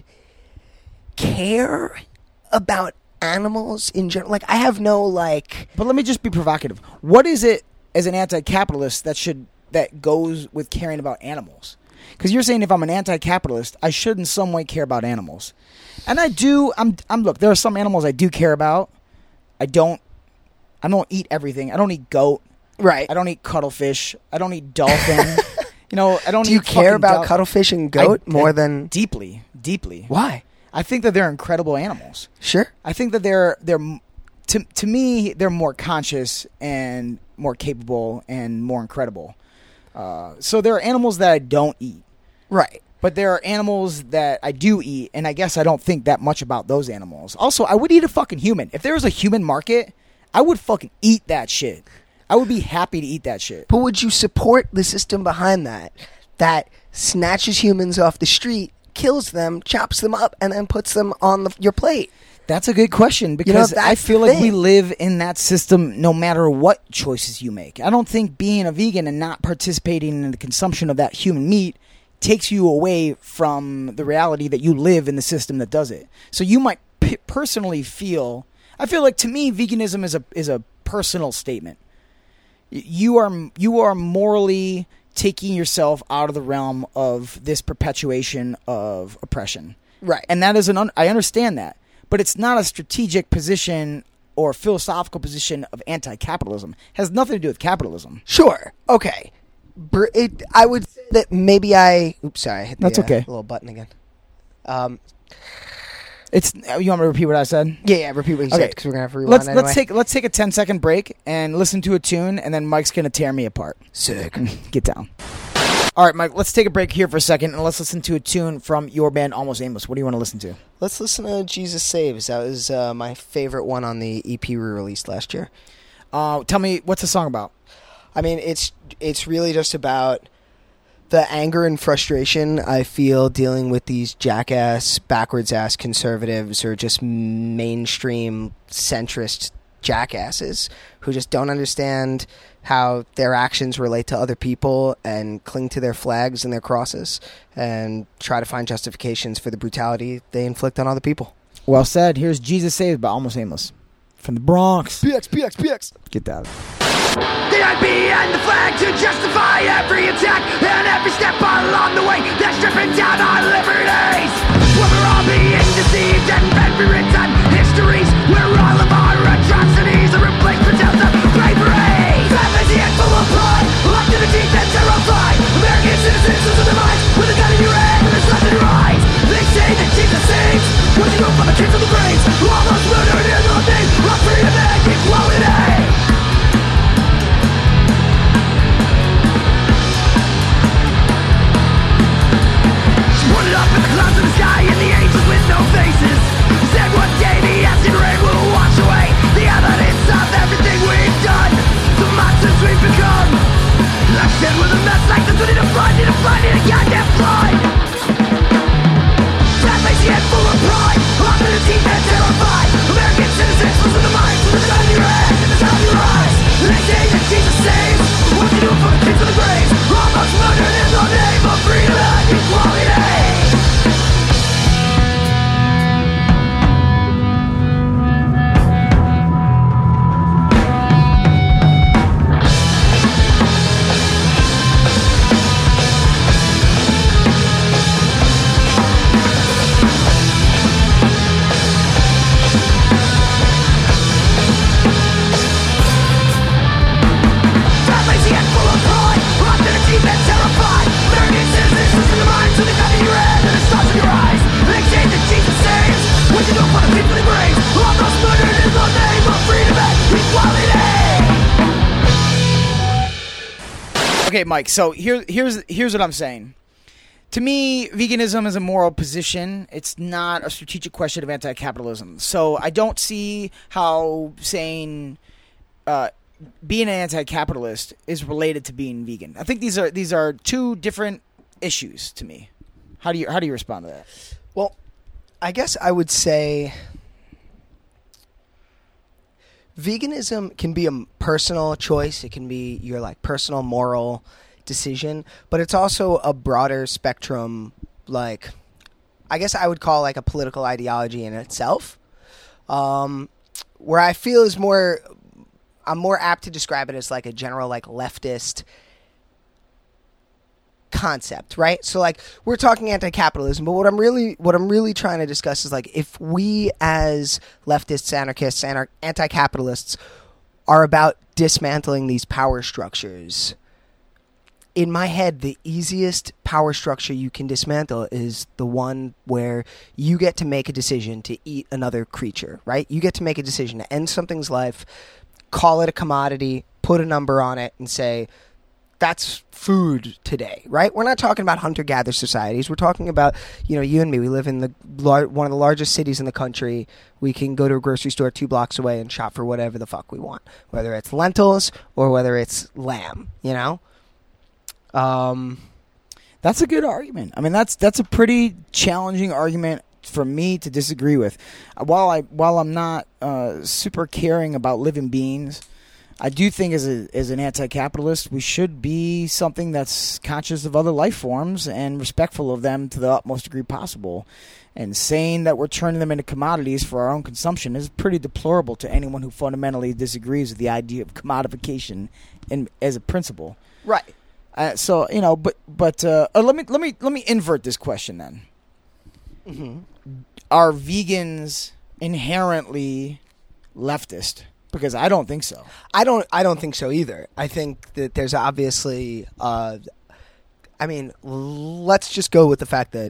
care about animals in general. Like, I have no, like...
But let me just be provocative. What is it as an anti-capitalist that should that goes with caring about animals? Because you're saying if I'm an anti-capitalist, I should in some way care about animals. And I do. I'm. I'm. Look, there are some animals I do care about. I don't. I don't eat everything. I don't eat goat.
Right.
I don't eat cuttlefish. I don't eat dolphin. You know, I don't.
Do you
eat
care
fucking
about
dol-
cuttlefish and goat
I-
more
I-
than...
deeply, deeply?
Why?
I think that they're incredible animals.
Sure.
I think that they're they're to to me they're more conscious and more capable and more incredible. Uh, so there are animals that I don't eat,
Right.
but there are animals that I do eat, and I guess I don't think that much about those animals. Also, I would eat a fucking human if there was a human market. I would fucking eat that shit. I would be happy to eat that shit.
But would you support the system behind that? That snatches humans off the street, kills them, chops them up, and then puts them on the, your plate?
That's a good question because I
that's
feel
the
like we
thing.
live in that system no matter what choices you make. I don't think being a vegan and not participating in the consumption of that human meat takes you away from the reality that you live in the system that does it. So you might p- personally feel, I feel like to me veganism is a is a personal statement. Y- You are you are morally taking yourself out of the realm of this perpetuation of oppression.
Right.
And that is an un- I understand that. But it's not a strategic position or philosophical position of anti-capitalism. It has nothing to do with capitalism.
Sure. Okay. Br- It, I would say that maybe I... Oops, sorry. I hit the
That's
uh,
okay.
little button again. Um,
It's you want me to repeat what I said?
yeah, yeah, repeat what you
Okay.
said, because we're going to have to rewind
Let's
anyway.
let's take let's take a ten second break and listen to a tune, and then Mike's gonna tear me apart.
Sick.
Get down. All right, Mike. Let's take a break here for a second, and let's listen to a tune from your band Almost Aimless. What do you want to listen to?
Let's listen to Jesus Saves. That was uh, my favorite one on the E P we released last year.
Uh, tell me, what's the song about?
I mean, it's it's really just about the anger and frustration I feel dealing with these jackass, backwards-ass conservatives or just mainstream centrist jackasses who just don't understand how their actions relate to other people and cling to their flags and their crosses and try to find justifications for the brutality they inflict on other people.
Well said. Here's Jesus Saved by Almost Aimless from the Bronx.
P X, P X, P X.
Get that.
The I B and the flag to justify every attack and every step along the way that's stripping down our liberties. Where we're all being deceived and been rewritten histories where all of our atrocities are replaced with tales of bravery. Fantasy and full of pride, locked to the teeth and terrified. American citizens losing their minds with a gun in your hand and a slap in your eyes. They say that Jesus saves, what's he doing for the kids of the graves? All those murdered in the name of freedom and equality. Put it up in the clouds of the sky and the angels with no faces. Said one day the acid rain will wash away the evidence of everything we've done, the monsters we've become. Like said with a mess like this, we need to find, need to find, need a goddamn flood. Fat, lazy, and full of pride, off to the deep and terrified. American citizens losing their minds with the gun in your head and the sound of your eyes. They say that Jesus saves, what's he doing for the kids of the graves? Almost murdered in the name of freedom and equality.
Okay, Mike. So here, here's here's what I'm saying. To me, veganism is a moral position. It's not a strategic question of anti-capitalism. So I don't see how saying uh, being an anti-capitalist is related to being vegan. I think these are these are two different issues to me. How do you how do you respond to that?
Well, I guess I would say veganism can be a personal choice. It can be your like personal moral decision, but it's also a broader spectrum, like I guess I would call like a political ideology in itself, um, where I feel is more, I'm more apt to describe it as like a general like leftist concept, right? So like we're talking anti-capitalism, but what I'm really what I'm really trying to discuss is like if we as leftists, anarchists, anar- anti-capitalists are about dismantling these power structures. In my head, the easiest power structure you can dismantle is the one where you get to make a decision to eat another creature, right? You get to make a decision to end something's life, call it a commodity, put a number on it, and say, that's food today, right? We're not talking about hunter-gatherer societies. We're talking about, you know, you and me. We live in the lar- one of the largest cities in the country. We can go to a grocery store two blocks away and shop for whatever the fuck we want, whether it's lentils or whether it's lamb, you know? Um,
That's a good argument. I mean, that's that's a pretty challenging argument for me to disagree with. Uh, While I while I'm not uh, super caring about living beings, I do think as a as an anti-capitalist, we should be something that's conscious of other life forms and respectful of them to the utmost degree possible. And saying that we're turning them into commodities for our own consumption is pretty deplorable to anyone who fundamentally disagrees with the idea of commodification in, as a principle.
right.
Uh, so you know, but but uh, uh, let me let me let me invert this question then.
Mm-hmm.
Are vegans inherently leftist? Because I don't think so.
I don't. I don't think so either. I think that there's obviously. Uh, I mean, let's just go with the fact that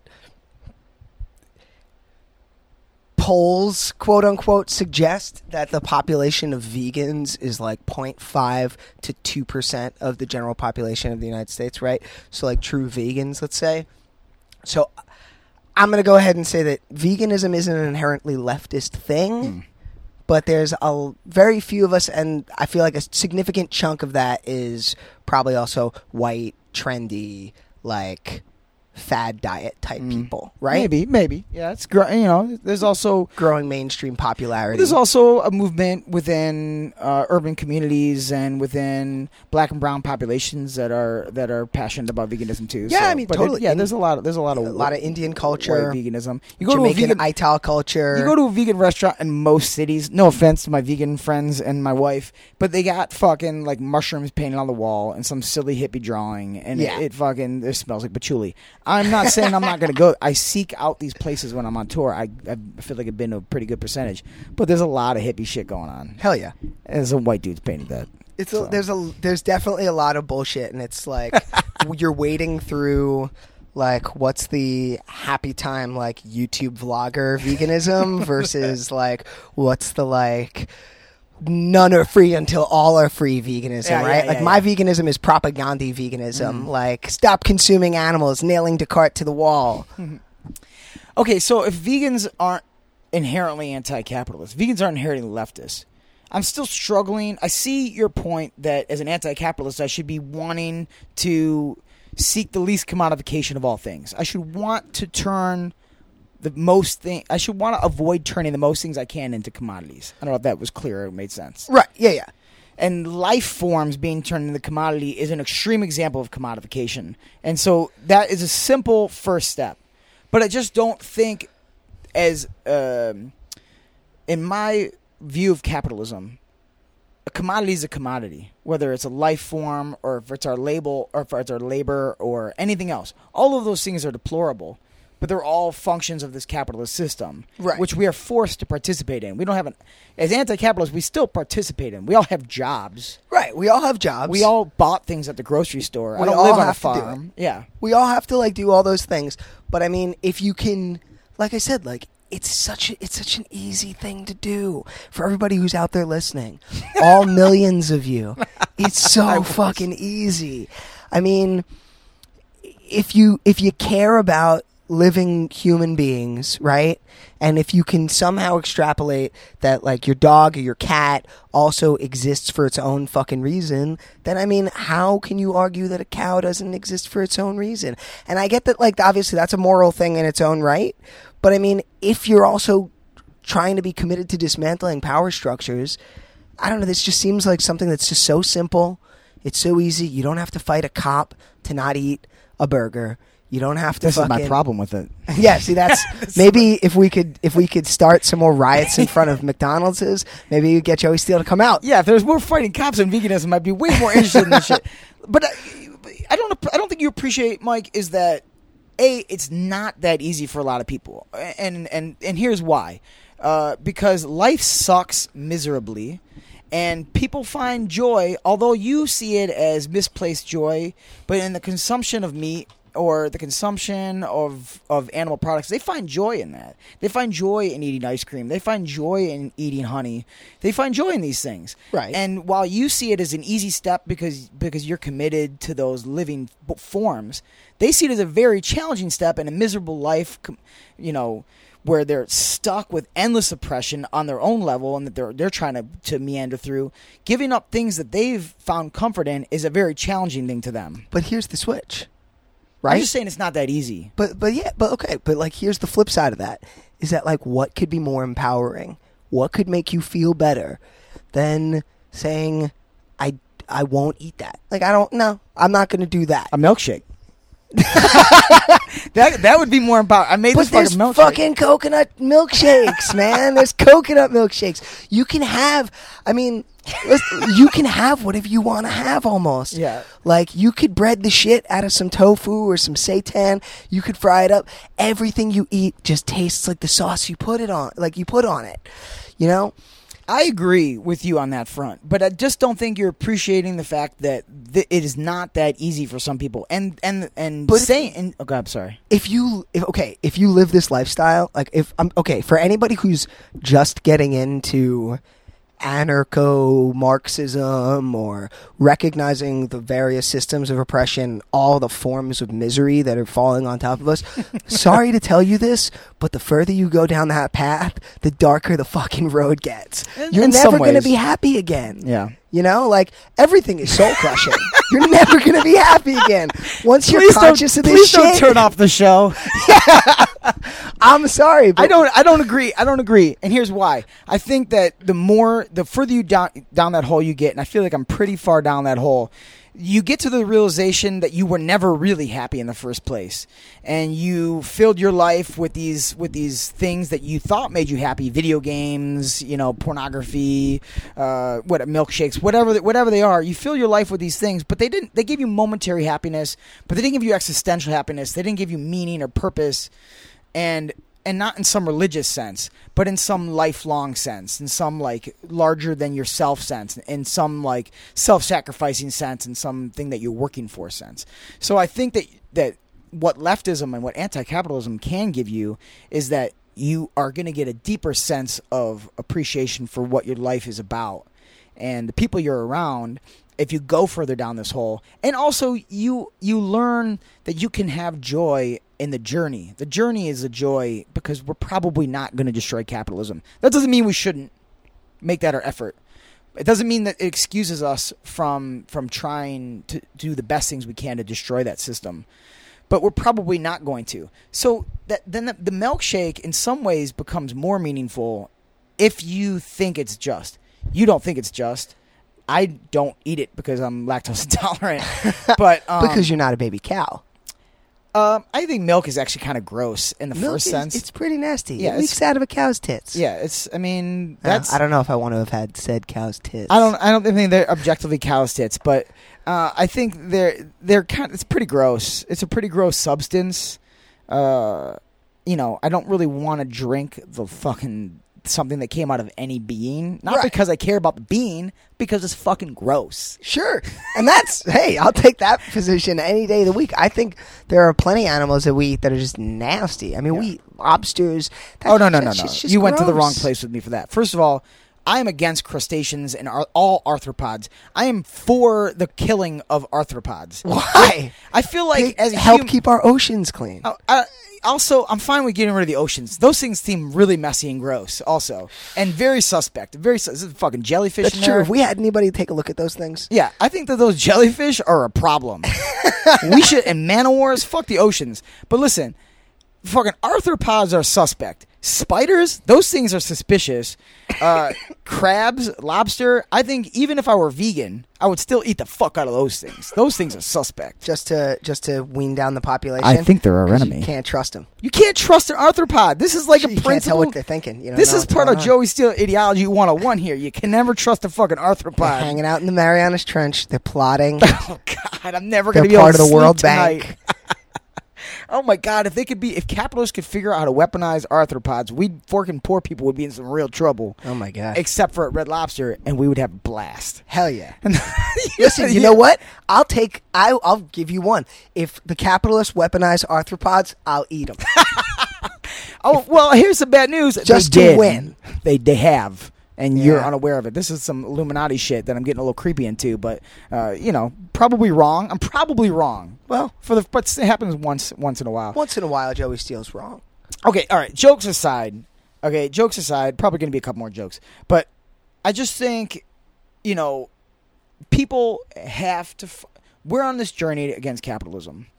polls, quote unquote, suggest that the population of vegans is like zero point five to two percent of the general population of the United States, right? So, like true vegans, let's say. So, I'm going to go ahead and say that veganism isn't an inherently leftist thing.
Hmm.
But there's a very few of us, and I feel like a significant chunk of that is probably also white, trendy, like fad diet type
Mm.
people, right?
Maybe, maybe. Yeah, it's gr- you know. There's also
Growing mainstream popularity.
there's also a movement within uh, urban communities and within black and brown populations that are that are passionate about veganism too.
Yeah,
so-
I mean,
but it-
totally.
yeah,
In-
there's a lot. Of, there's a lot of
a lot of Indian culture,
white veganism. You go
Jamaican
to a vegan.
Ital culture.
You go to a vegan restaurant in most cities. No offense to my vegan friends and my wife, but they got fucking like mushrooms painted on the wall and some silly hippie drawing, and
Yeah.
it, it fucking it smells like patchouli. I'm not saying I'm not going to go. I seek out these places when I'm on tour. I, I feel like I've been to a pretty good percentage, but there's a lot of hippie shit going on.
Hell yeah.
And some white dudes painted that.
It's
So.
a, there's a there's definitely a lot of bullshit, and it's like you're wading through like what's the happy time like YouTube vlogger veganism versus like what's the like none are free until all are free veganism,
Yeah,
right?
yeah,
like
yeah,
my
yeah.
veganism is propaganda veganism,
Mm.
like stop consuming animals, nailing Descartes to the wall.
Okay, so if vegans aren't inherently anti-capitalist, vegans aren't inherently leftist. I'm still struggling. I see your point that as an anti-capitalist, I should be wanting to seek the least commodification of all things. I should want to turn the most thing. I should want to avoid turning the most things I can into commodities. I don't know if that was clear or made sense.
Right? Yeah, yeah.
And life forms being turned into commodity is an extreme example of commodification. And so that is a simple first step. But I just don't think, as um, in my view of capitalism, a commodity is a commodity, whether it's a life form or if it's our label or if it's our labor or anything else. All of those things are deplorable, but they're all functions of this capitalist system,
Right.
which we are forced to participate in. We don't have an, as anti-capitalists, we still participate in. We all have jobs.
Right. We all have jobs.
We all bought things at the grocery store. I
We
don't
all
live on a
have to do
farm. Yeah.
we all have to like do all those things, but I mean, if you can, like I said, like it's such a, it's such an easy thing to do for everybody who's out there listening, all millions of you. It's so fucking easy. I mean, if you if you care about living human beings, right? And if you can somehow extrapolate that like your dog or your cat also exists for its own fucking reason, then I mean, how can you argue that a cow doesn't exist for its own reason? And I get that like obviously that's a moral thing in its own right, but I mean, if you're also trying to be committed to dismantling power structures, I don't know. This just seems like something that's just so simple. It's so easy. You don't have to fight a cop to not eat a burger. You don't have to.
This
fucking,
is my problem with it.
Yeah, see, that's maybe if we could if we could start some more riots in front of McDonald's, maybe you get Joey Steele to come out.
Yeah, if there's more fighting cops and veganism, I'd be way more interested in this shit. But I, I don't. I don't think you appreciate, Mike, is that a it's not that easy for a lot of people, and and and here's why, uh, because life sucks miserably. And people find joy, although you see it as misplaced joy, but in the consumption of meat or the consumption of, of animal products, they find joy in that. They find joy in eating ice cream. They find joy in eating honey. They find joy in these things.
Right.
And while you see it as an easy step because because you're committed to those living forms, they see it as a very challenging step and a miserable life, you know, where they're stuck with endless oppression on their own level and that they're they're trying to, to meander through. Giving up things that they've found comfort in is a very challenging thing to them.
But here's the switch, right?
I'm just saying it's not that easy.
But but yeah, but okay, but like here's the flip side of that. Is that like what could be more empowering? What could make you feel better than saying I I won't eat that? Like I don't no, I'm not going to do that.
A milkshake. that that would be more empowering. I made
But
this
there's
fucking milkshake.
fucking coconut milkshakes, man. There's coconut milkshakes. You can have, I mean, listen, you can have whatever you want to have almost.
Yeah.
Like, you could bread the shit out of some tofu or some seitan. You could fry it up. Everything you eat just tastes like the sauce you put it on, like you put on it. You know?
I agree with you on that front, but I just don't think you're appreciating the fact that th- it is not that easy for some people. And and and
But if-
saying, and, oh God, I'm sorry.
If you, if, okay, if you live this lifestyle, like if I'm okay for anybody who's just getting into anarcho-Marxism or recognizing the various systems of oppression, all the forms of misery that are falling on top of us. Sorry to tell you this, but the further you go down that path, the darker the fucking road gets.
In-
You're
in
never
some
going to
ways.
be happy again.
Yeah.
You know, like everything is soul crushing. You're never going to be happy again. Once you're
Please
conscious
don't,
of
please
this
don't
shit.
turn off the show.
I'm sorry, but
I don't. I don't agree. I don't agree. And here's why. I think that the more, the further you down down that hole you get, and I feel like I'm pretty far down that hole. You get to the realization that you were never really happy in the first place, and you filled your life with these with these things that you thought made you happy: video games, you know, pornography, uh, what milkshakes, whatever whatever they are. You fill your life with these things, but they didn't. They gave you momentary happiness, but they didn't give you existential happiness. They didn't give you meaning or purpose, and. And not in some religious sense, but in some lifelong sense, in some like larger than yourself sense, in some like self-sacrificing sense, in something that you're working for sense. So I think that that what leftism and what anti-capitalism can give you is that you are going to get a deeper sense of appreciation for what your life is about and the people you're around. If you go further down this hole, and also you you learn that you can have joy in the journey. The journey is a joy because we're probably not going to destroy capitalism. That doesn't mean we shouldn't make that our effort. It doesn't mean that it excuses us from from trying to do the best things we can to destroy that system. But we're probably not going to. So that then the, the milkshake in some ways becomes more meaningful if you think it's just. You don't think it's just. I don't eat it because I'm lactose intolerant, but um,
because you're not a baby cow.
Um, I think milk is actually kind of gross in the
Milk
first
is-
sense.
It's pretty nasty.
Yeah,
It
it's-
leaks out of a cow's tits.
yeah, it's. I mean,
Uh,
that's.
I don't know if I want to have had said cow's tits.
I don't. I don't think they're objectively cow's tits, but uh, I think they're they're kind. It's pretty gross. It's a pretty gross substance. Uh, you know, I don't really want to drink the fucking something that came out of any being. Not
Right.
because I care about the being, because it's fucking gross.
Sure. And that's, hey, I'll take that position any day of the week. I think there are plenty of animals that we eat that are just nasty. I mean,
Yeah.
we eat lobsters. That-
Oh no no no
that
no!
shit's just
You went to the wrong
gross.
place with me for that. First of all, I am against crustaceans and ar- all arthropods. I am for the killing of arthropods.
Why?
I feel like
They
as a
help
hum-
keep our oceans clean.
Oh, I, also, I'm fine with getting rid of the oceans. Those things seem really messy and gross, also, and very suspect. Very sus- this is fucking jellyfish.
That's
in
true.
there.
If we had anybody take a look at those things.
Yeah, I think that those jellyfish are a problem. We should, and man of wars, fuck the oceans. But listen, fucking arthropods are suspect. Spiders, those things are suspicious. Uh, crabs, lobster. I think even if I were vegan, I would still eat the fuck out of those things. Those things are suspect.
Just to just to wean down the population.
I think they're our
'Cause
enemy.
You can't trust them.
You can't trust an arthropod. This is like a
You
principle.
can't tell what they're thinking. You don't
This
know
is
what's
part of
going on.
Joey Steele ideology one oh one here. You can never trust a fucking arthropod.
They're hanging out in the Marianas Trench. They're plotting.
Oh God, I'm never
They're
going to be able
part
to
of the
sleep
World
tonight.
Bank.
Oh my God, if they could be, if capitalists could figure out how to weaponize arthropods, we fucking poor people would be in some real trouble.
Oh my God.
Except for at Red Lobster, and we would have a blast.
Hell yeah.
And-
Listen, you
Yeah.
know what? I'll take. I, I'll give you one. If the capitalists weaponize arthropods, I'll eat them.
Oh well, here's some bad news.
Just
They
to
did.
win.
They they have, and you're
Yeah.
unaware of it. This is some Illuminati shit that I'm getting a little creepy into, but uh, you know, probably wrong. I'm probably wrong.
Well,
For the but it happens once once in a while.
once in a while, Joey Steele's wrong.
Okay, all right. Jokes aside, okay. Jokes aside, probably going to be a couple more jokes, but I just think, you know, people have to. F- we're on this journey against capitalism,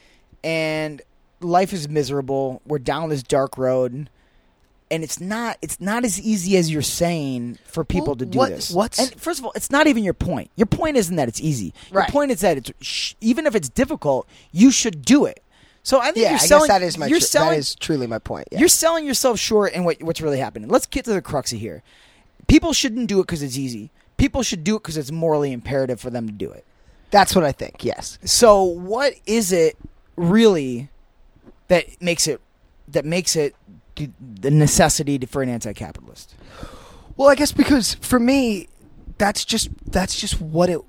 and life is miserable. We're down this dark road, and it's not. It's not as easy as you're saying for people
Well,
to do
what-
this.
what's-
and first of all, it's not even your point. Your point isn't that it's easy. Your
Right.
point is that it's sh- even if it's difficult, you should do it. So I think
Yeah,
you're
I
selling.
guess that is my.
You're
tr-
selling.
that is truly my point. Yeah.
You're selling yourself short in what, what's really happening. Let's get to the crux of here. People shouldn't do it because it's easy. People should do it because it's morally imperative for them to do it.
That's what I think. Yes.
So what is it really that makes it that makes it the necessity to- for an anti-capitalist?
Well, I guess because for me, that's just that's just what it.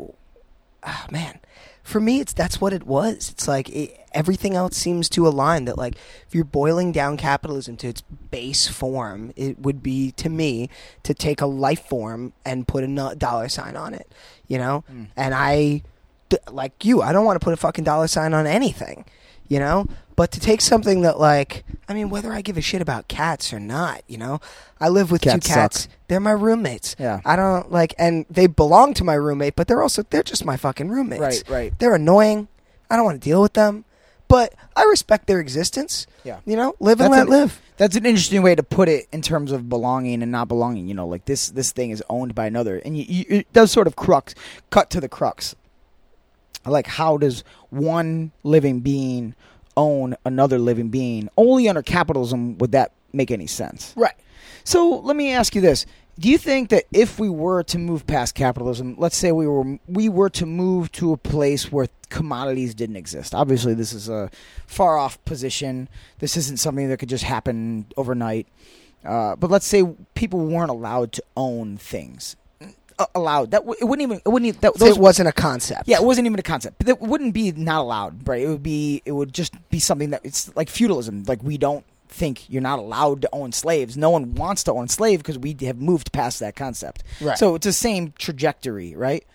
Ah, man, for me, it's that's what it was. It's like it, everything else seems to align. That like if you're boiling down capitalism to its base form, it would be to me to take a life form and put a no- dollar sign on it. You know,
Mm.
and I, d- like you, I don't want to put a fucking dollar sign on anything. You know, but to take something that like, I mean, whether I give a shit about cats or not, you know, I live with
Cats
two cats.
suck.
They're my roommates.
Yeah.
I don't like, and they belong to my roommate, but they're also they're just my fucking roommates.
Right, right.
They're annoying. I don't want to deal with them, but I respect their existence.
Yeah.
You know, live and
That's
let
an-
live.
That's an interesting way to put it in terms of belonging and not belonging. You know, like this this thing is owned by another, and you, you, it does sort of crux cut to the crux. Like, how does one living being own another living being? Only under capitalism would that make any sense.
Right.
So let me ask you this: do you think that if we were to move past capitalism, let's say we were we were to move to a place where commodities didn't exist? Obviously, this is a far off position. This isn't something that could just happen overnight. Uh, but let's say people weren't allowed to own things. Uh, allowed that w- it wouldn't even it wouldn't even, that,
So
those
it wasn't a concept.
yeah, it wasn't even a concept. It wouldn't be not allowed, right? It would be it would just be something that it's like feudalism. Like, we don't think you're not allowed to own slaves. No one wants to own slave because we have moved past that concept.
Right.
So it's the same trajectory, right?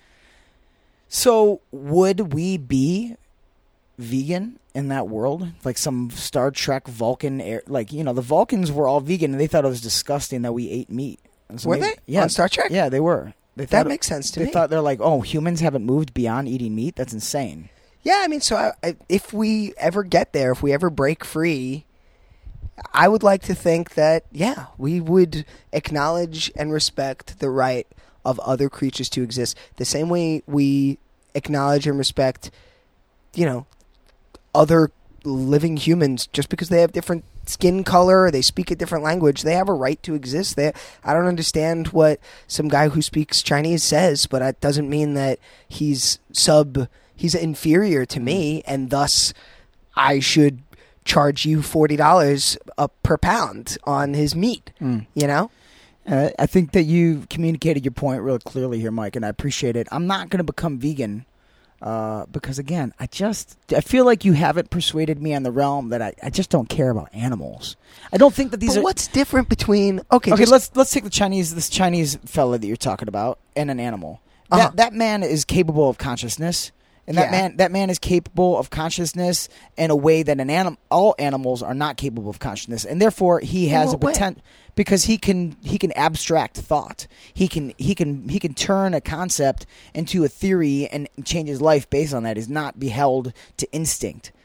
So would we be vegan in that world? Like some Star Trek Vulcan air, like, you know, the Vulcans were all vegan and they thought it was disgusting that we ate meat. And so
Were
maybe-
they?
Yeah.
On Star Trek?
Yeah, they were. They
That
thought it-
makes sense to
they
me.
thought they're like, oh, humans haven't moved beyond eating meat? That's insane.
Yeah, I mean, so I, I, if we ever get there, if we ever break free, I would like to think that, yeah, we would acknowledge and respect the right of other creatures to exist the same way we acknowledge and respect, you know, other living humans just because they have different skin color or they speak a different language. They have a right to exist. They, I don't understand what some guy who speaks Chinese says, but that doesn't mean that he's sub, he's inferior to me, and thus I should charge you forty dollars uh, per pound on his meat,
Mm.
you know?
Uh, I think that you communicated your point real clearly here, Mike, and I appreciate it. I'm not going to become vegan uh, because, again, I just I feel like you haven't persuaded me on the realm that I, I just don't care about animals. I don't think that these
But
are.
what's different between, okay,
Okay,
just-
let's let's take the Chinese this Chinese fella that you're talking about and an animal.
Uh-huh.
That that man is capable of consciousness, and that
Yeah.
man that man is capable of consciousness in a way that an anim- all animals are not capable of consciousness, and therefore he has a
what way?
potential because he can he can abstract thought. He can he can he can turn a concept into a theory and change his life based on that. He's not be held to instinct.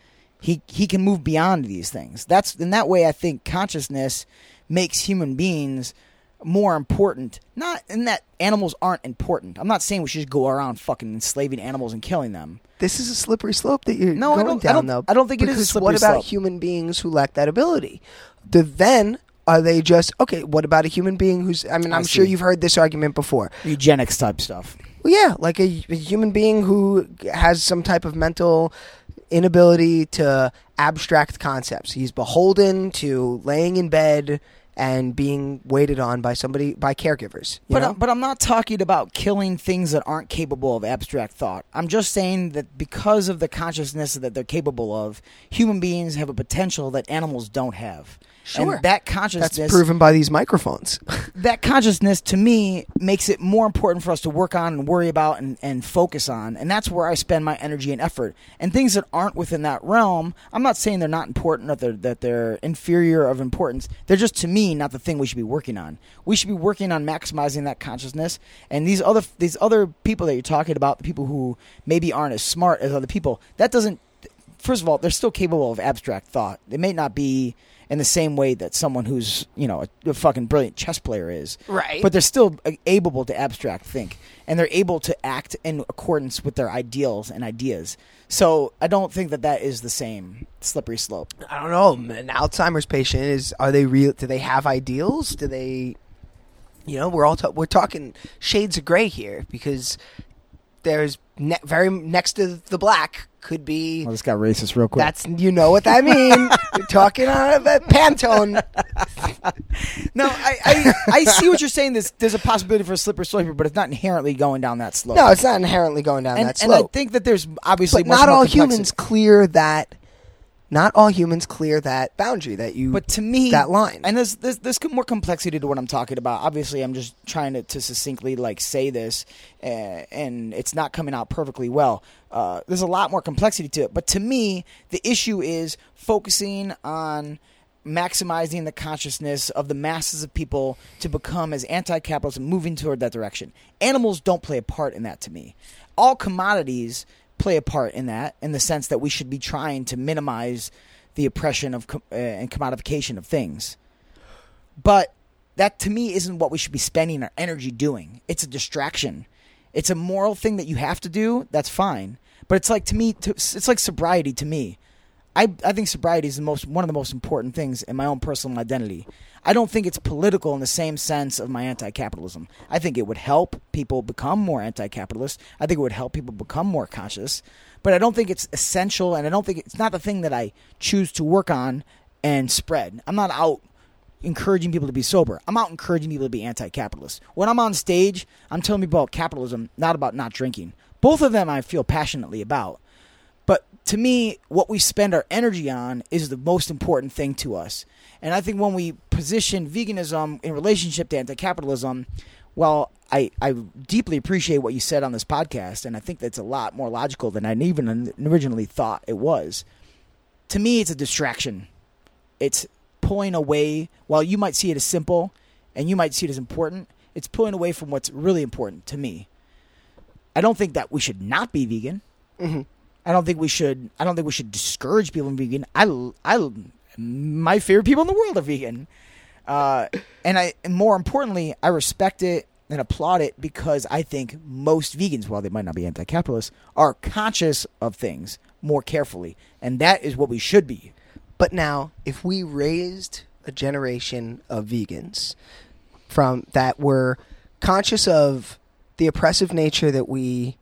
He he can move beyond these things. That's in that way I think consciousness makes human beings more important. Not in that animals aren't important. I'm not saying we should just go around fucking enslaving animals and killing them.
This is a slippery slope that you're
No, I
going
don't- I
down,
don't-
though.
I don't think it is a
because
slippery
what about
slope.
human beings who lack that ability? The, then are they just okay? What about a human being who's? I mean,
I
I'm sure
see.
you've heard this argument before.
Eugenics type stuff.
Well, yeah, like a, a human being who has some type of mental inability to abstract concepts. He's beholden to laying in bed and being waited on by somebody, by caregivers. You
But
know?
uh, but I'm not talking about killing things that aren't capable of abstract thought. I'm just saying that because of the consciousness that they're capable of, human beings have a potential that animals don't have.
Sure.
And that consciousness
That's proven by these microphones.
that consciousness to me makes it more important for us to work on and worry about and, and focus on, and that's where I spend my energy and effort. And things that aren't within that realm, I'm not saying they're not important or they're, that they're inferior of importance. They're just, to me, not the thing we should be working on. We should be working on maximizing that consciousness. And these other these other people that you're talking about, the people who maybe aren't as smart as other people, that doesn't. First of all, they're still capable of abstract thought. They may not be in the same way that someone who's, you know, a, a fucking brilliant chess player is.
Right.
But they're still uh, able to abstract think. And they're able to act in accordance with their ideals and ideas. So I don't think that that is the same slippery slope.
I don't know. An Alzheimer's patient is. Are they real? Do they have ideals? Do they? You know, we're all ta- we're talking shades of gray here because there's ne- very next to the black could be.
Well, this got racist real quick.
That's you know what I mean. We're talking on a Pantone.
no, I, I I see what you're saying. There's there's a possibility for a slippery slope here, but it's not inherently going down that slope.
No, it's not inherently going down
and,
that
and I
slope.
think that there's obviously
But
much
not
more
all
complexity.
humans clear that. Not all humans clear that boundary that you.
But to me,
that line.
and there's, there's there's more complexity to what I'm talking about. Obviously, I'm just trying to, to succinctly like say this, uh, and it's not coming out perfectly well. Uh, there's a lot more complexity to it. But to me, the issue is focusing on maximizing the consciousness of the masses of people to become as anti-capitalist and moving toward that direction. Animals don't play a part in that to me. All commodities play a part in that, in the sense that we should be trying to minimize the oppression of com- uh, and commodification of things. But that, to me, isn't what we should be spending our energy doing. It's a distraction. It's a moral thing that you have to do. That's fine. But it's like, to me, to, it's like sobriety to me. I, I think sobriety is the most one of the most important things in my own personal identity. I don't think it's political in the same sense of my anti-capitalism. I think it would help people become more anti-capitalist. I think it would help people become more conscious. But I don't think it's essential, and I don't think it's not the thing that I choose to work on and spread. I'm not out encouraging people to be sober. I'm out encouraging people to be anti-capitalist. When I'm on stage, I'm telling people about capitalism, not about not drinking. Both of them I feel passionately about. But to me, what we spend our energy on is the most important thing to us. And I think when we position veganism in relationship to anti-capitalism, well, I, I deeply appreciate what you said on this podcast, and I think that's a lot more logical than I even originally thought it was. To me, it's a distraction. It's pulling away, while you might see it as simple, and you might see it as important, it's pulling away from what's really important to me. I don't think that we should not be vegan.
Mm-hmm.
I don't think we should. I don't think we should discourage people from vegan. I, I, my favorite people in the world are vegan, uh, and I. And more importantly, I respect it and applaud it because I think most vegans, while they might not be anti-capitalist, are conscious of things more carefully, and that is what we should be.
But now, if we raised a generation of vegans from that were conscious of the oppressive nature that we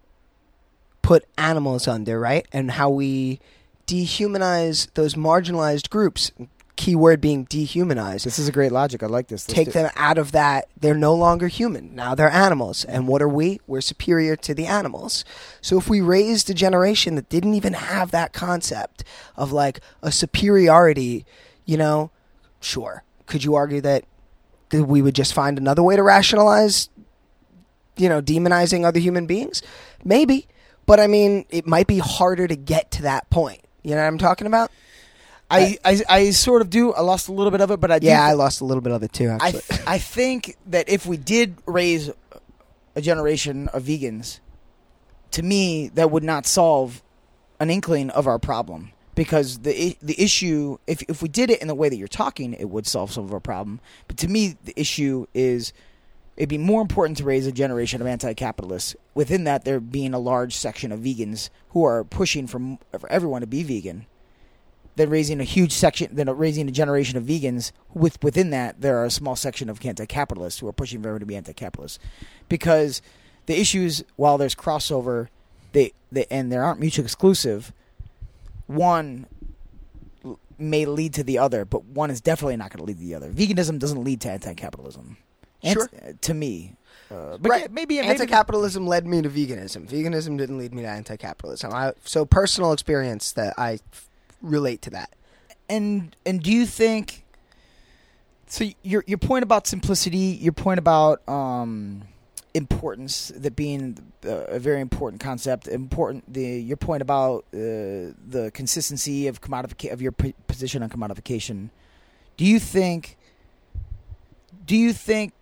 put animals under, right? And how we dehumanize those marginalized groups, keyword being dehumanize.
This is a great logic. I like this. Let's
Take
do-
them out of that. They're no longer human. Now they're animals. And what are we? We're superior to the animals. So if we raised a generation that didn't even have that concept of like a superiority, you know, sure. Could you argue that, that we would just find another way to rationalize, you know, demonizing other human beings? Maybe. But I mean, it might be harder to get to that point. You know what I'm talking about?
I, I, I sort of do. I lost a little bit of it, but I do.
Yeah, I lost a little bit of it too,
I,
actually.
th- I think that if we did raise a generation of vegans, to me, that would not solve an inkling of our problem. because the i- the issue, if if we did it in the way that you're talking, it would solve some of our problem. But to me, the issue is it'd be more important to raise a generation of anti-capitalists. Within that, there being a large section of vegans who are pushing for, m- for everyone to be vegan, than raising a huge section, than raising a generation of vegans. With within that, there are a small section of anti-capitalists who are pushing for everyone to be anti-capitalists, because the issues, while there's crossover, they, they and they aren't mutually exclusive. One l- may lead to the other, but one is definitely not going to lead to the other. Veganism doesn't lead to anti-capitalism. Ant-
Sure.
to me. Uh, but
Right.
yeah, maybe, maybe
Anti-capitalism led me to veganism. Veganism didn't lead me to anti-capitalism. I, so personal experience that I f- relate to that.
And and do you think? So your your point about simplicity, your point about um, importance, that being uh, a very important concept, important. The your point about uh, the consistency of commodification of your p- position on commodification. Do you think? Do you think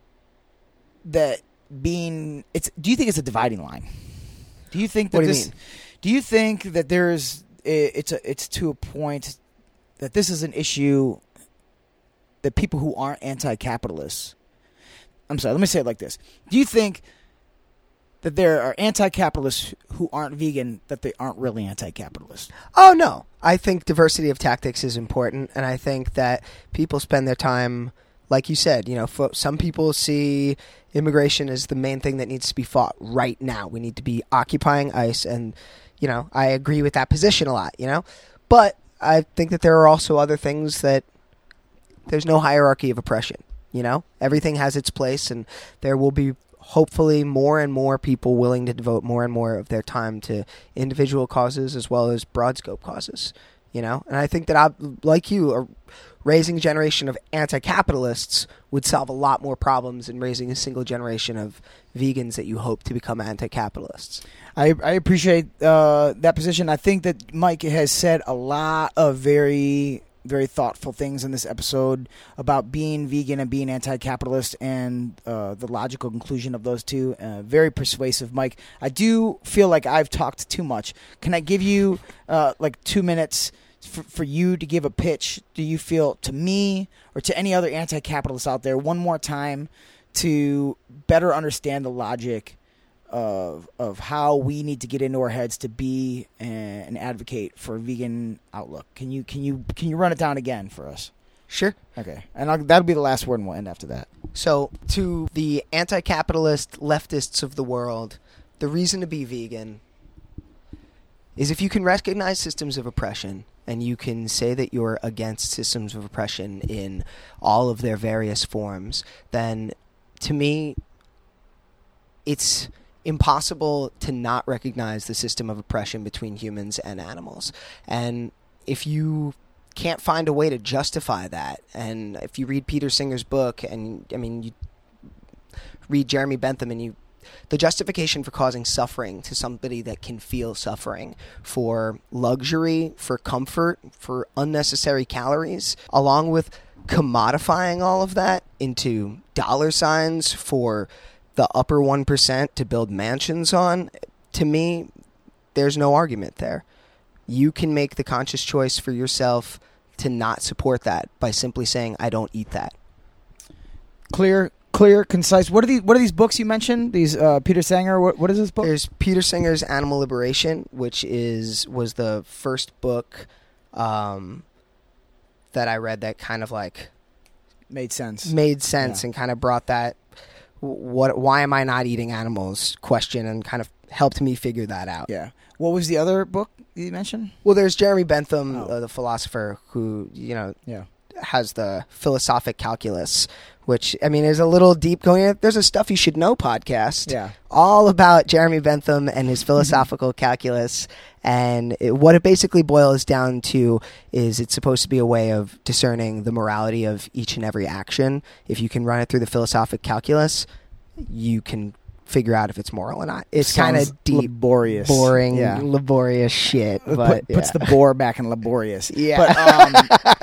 that being it's? Do you think it's a dividing line? Do you think that
What do you
this?
mean?
Do you think that there's it, it's a it's to a point that this is an issue that people who aren't anti-capitalists. I'm sorry, let me say it like this. Do you think that there are anti-capitalists who aren't vegan, that they aren't really anti-capitalist?
Oh, no. I think diversity of tactics is important, and I think that people spend their time, like you said, you know, for, some people see immigration as the main thing that needs to be fought right now. We need to be occupying ICE, and, you know, I agree with that position a lot, you know? But I think that there are also other things that there's no hierarchy of oppression, you know? Everything has its place, and there will be hopefully more and more people willing to devote more and more of their time to individual causes as well as broad scope causes, you know? And I think that I, like you, are raising a generation of anti-capitalists would solve a lot more problems than raising a single generation of vegans that you hope to become anti-capitalists.
I, I appreciate uh, that position. I think that Mike has said a lot of very, very thoughtful things in this episode about being vegan and being anti-capitalist, and uh, the logical conclusion of those two. Uh, very persuasive, Mike. I do feel like I've talked too much. Can I give you uh, like two minutes for, for you to give a pitch? Do you feel, to me or to any other anti-capitalist out there, one more time to better understand the logic of of how we need to get into our heads to be an, an advocate for a vegan outlook? Can you can you can you run it down again for us?
Sure.
Okay, and I'll, that'll be the last word, and we'll end after that.
So, to the anti-capitalist leftists of the world, the reason to be vegan is if you can recognize systems of oppression and you can say that you're against systems of oppression in all of their various forms, then to me, it's impossible to not recognize the system of oppression between humans and animals. And if you can't find a way to justify that, and if you read Peter Singer's book, and I mean, you read Jeremy Bentham, and you, the justification for causing suffering to somebody that can feel suffering, for luxury, for comfort, for unnecessary calories, along with commodifying all of that into dollar signs for the upper one percent to build mansions on, to me, there's no argument there. You can make the conscious choice for yourself to not support that by simply saying, I don't eat that.
Clear, clear, concise. What are these? What are these books you mentioned? These uh, Peter Singer. What, what is this book?
There's Peter Singer's Animal Liberation, which is was the first book um, that I read that kind of like
Made sense.
made sense
Yeah.
and kind of brought that what why am I not eating animals question and kind of helped me figure that out.
Yeah. What was the other book you mentioned?
Well, there's Jeremy Bentham,
Oh.
uh, the philosopher, who, you know,
Yeah.
has the philosophic calculus, which, I mean, is a little deep going. There's a Stuff You Should Know podcast
Yeah.
all about Jeremy Bentham and his philosophical calculus. And it, what it basically boils down to is it's supposed to be a way of discerning the morality of each and every action. If you can run it through the philosophic calculus, you can figure out if it's moral or not. It's kind
Sounds
of deep,
laborious,
boring,
yeah.
laborious shit.
Put-
But
puts
yeah.
the bore back in laborious.
Yeah.
But um,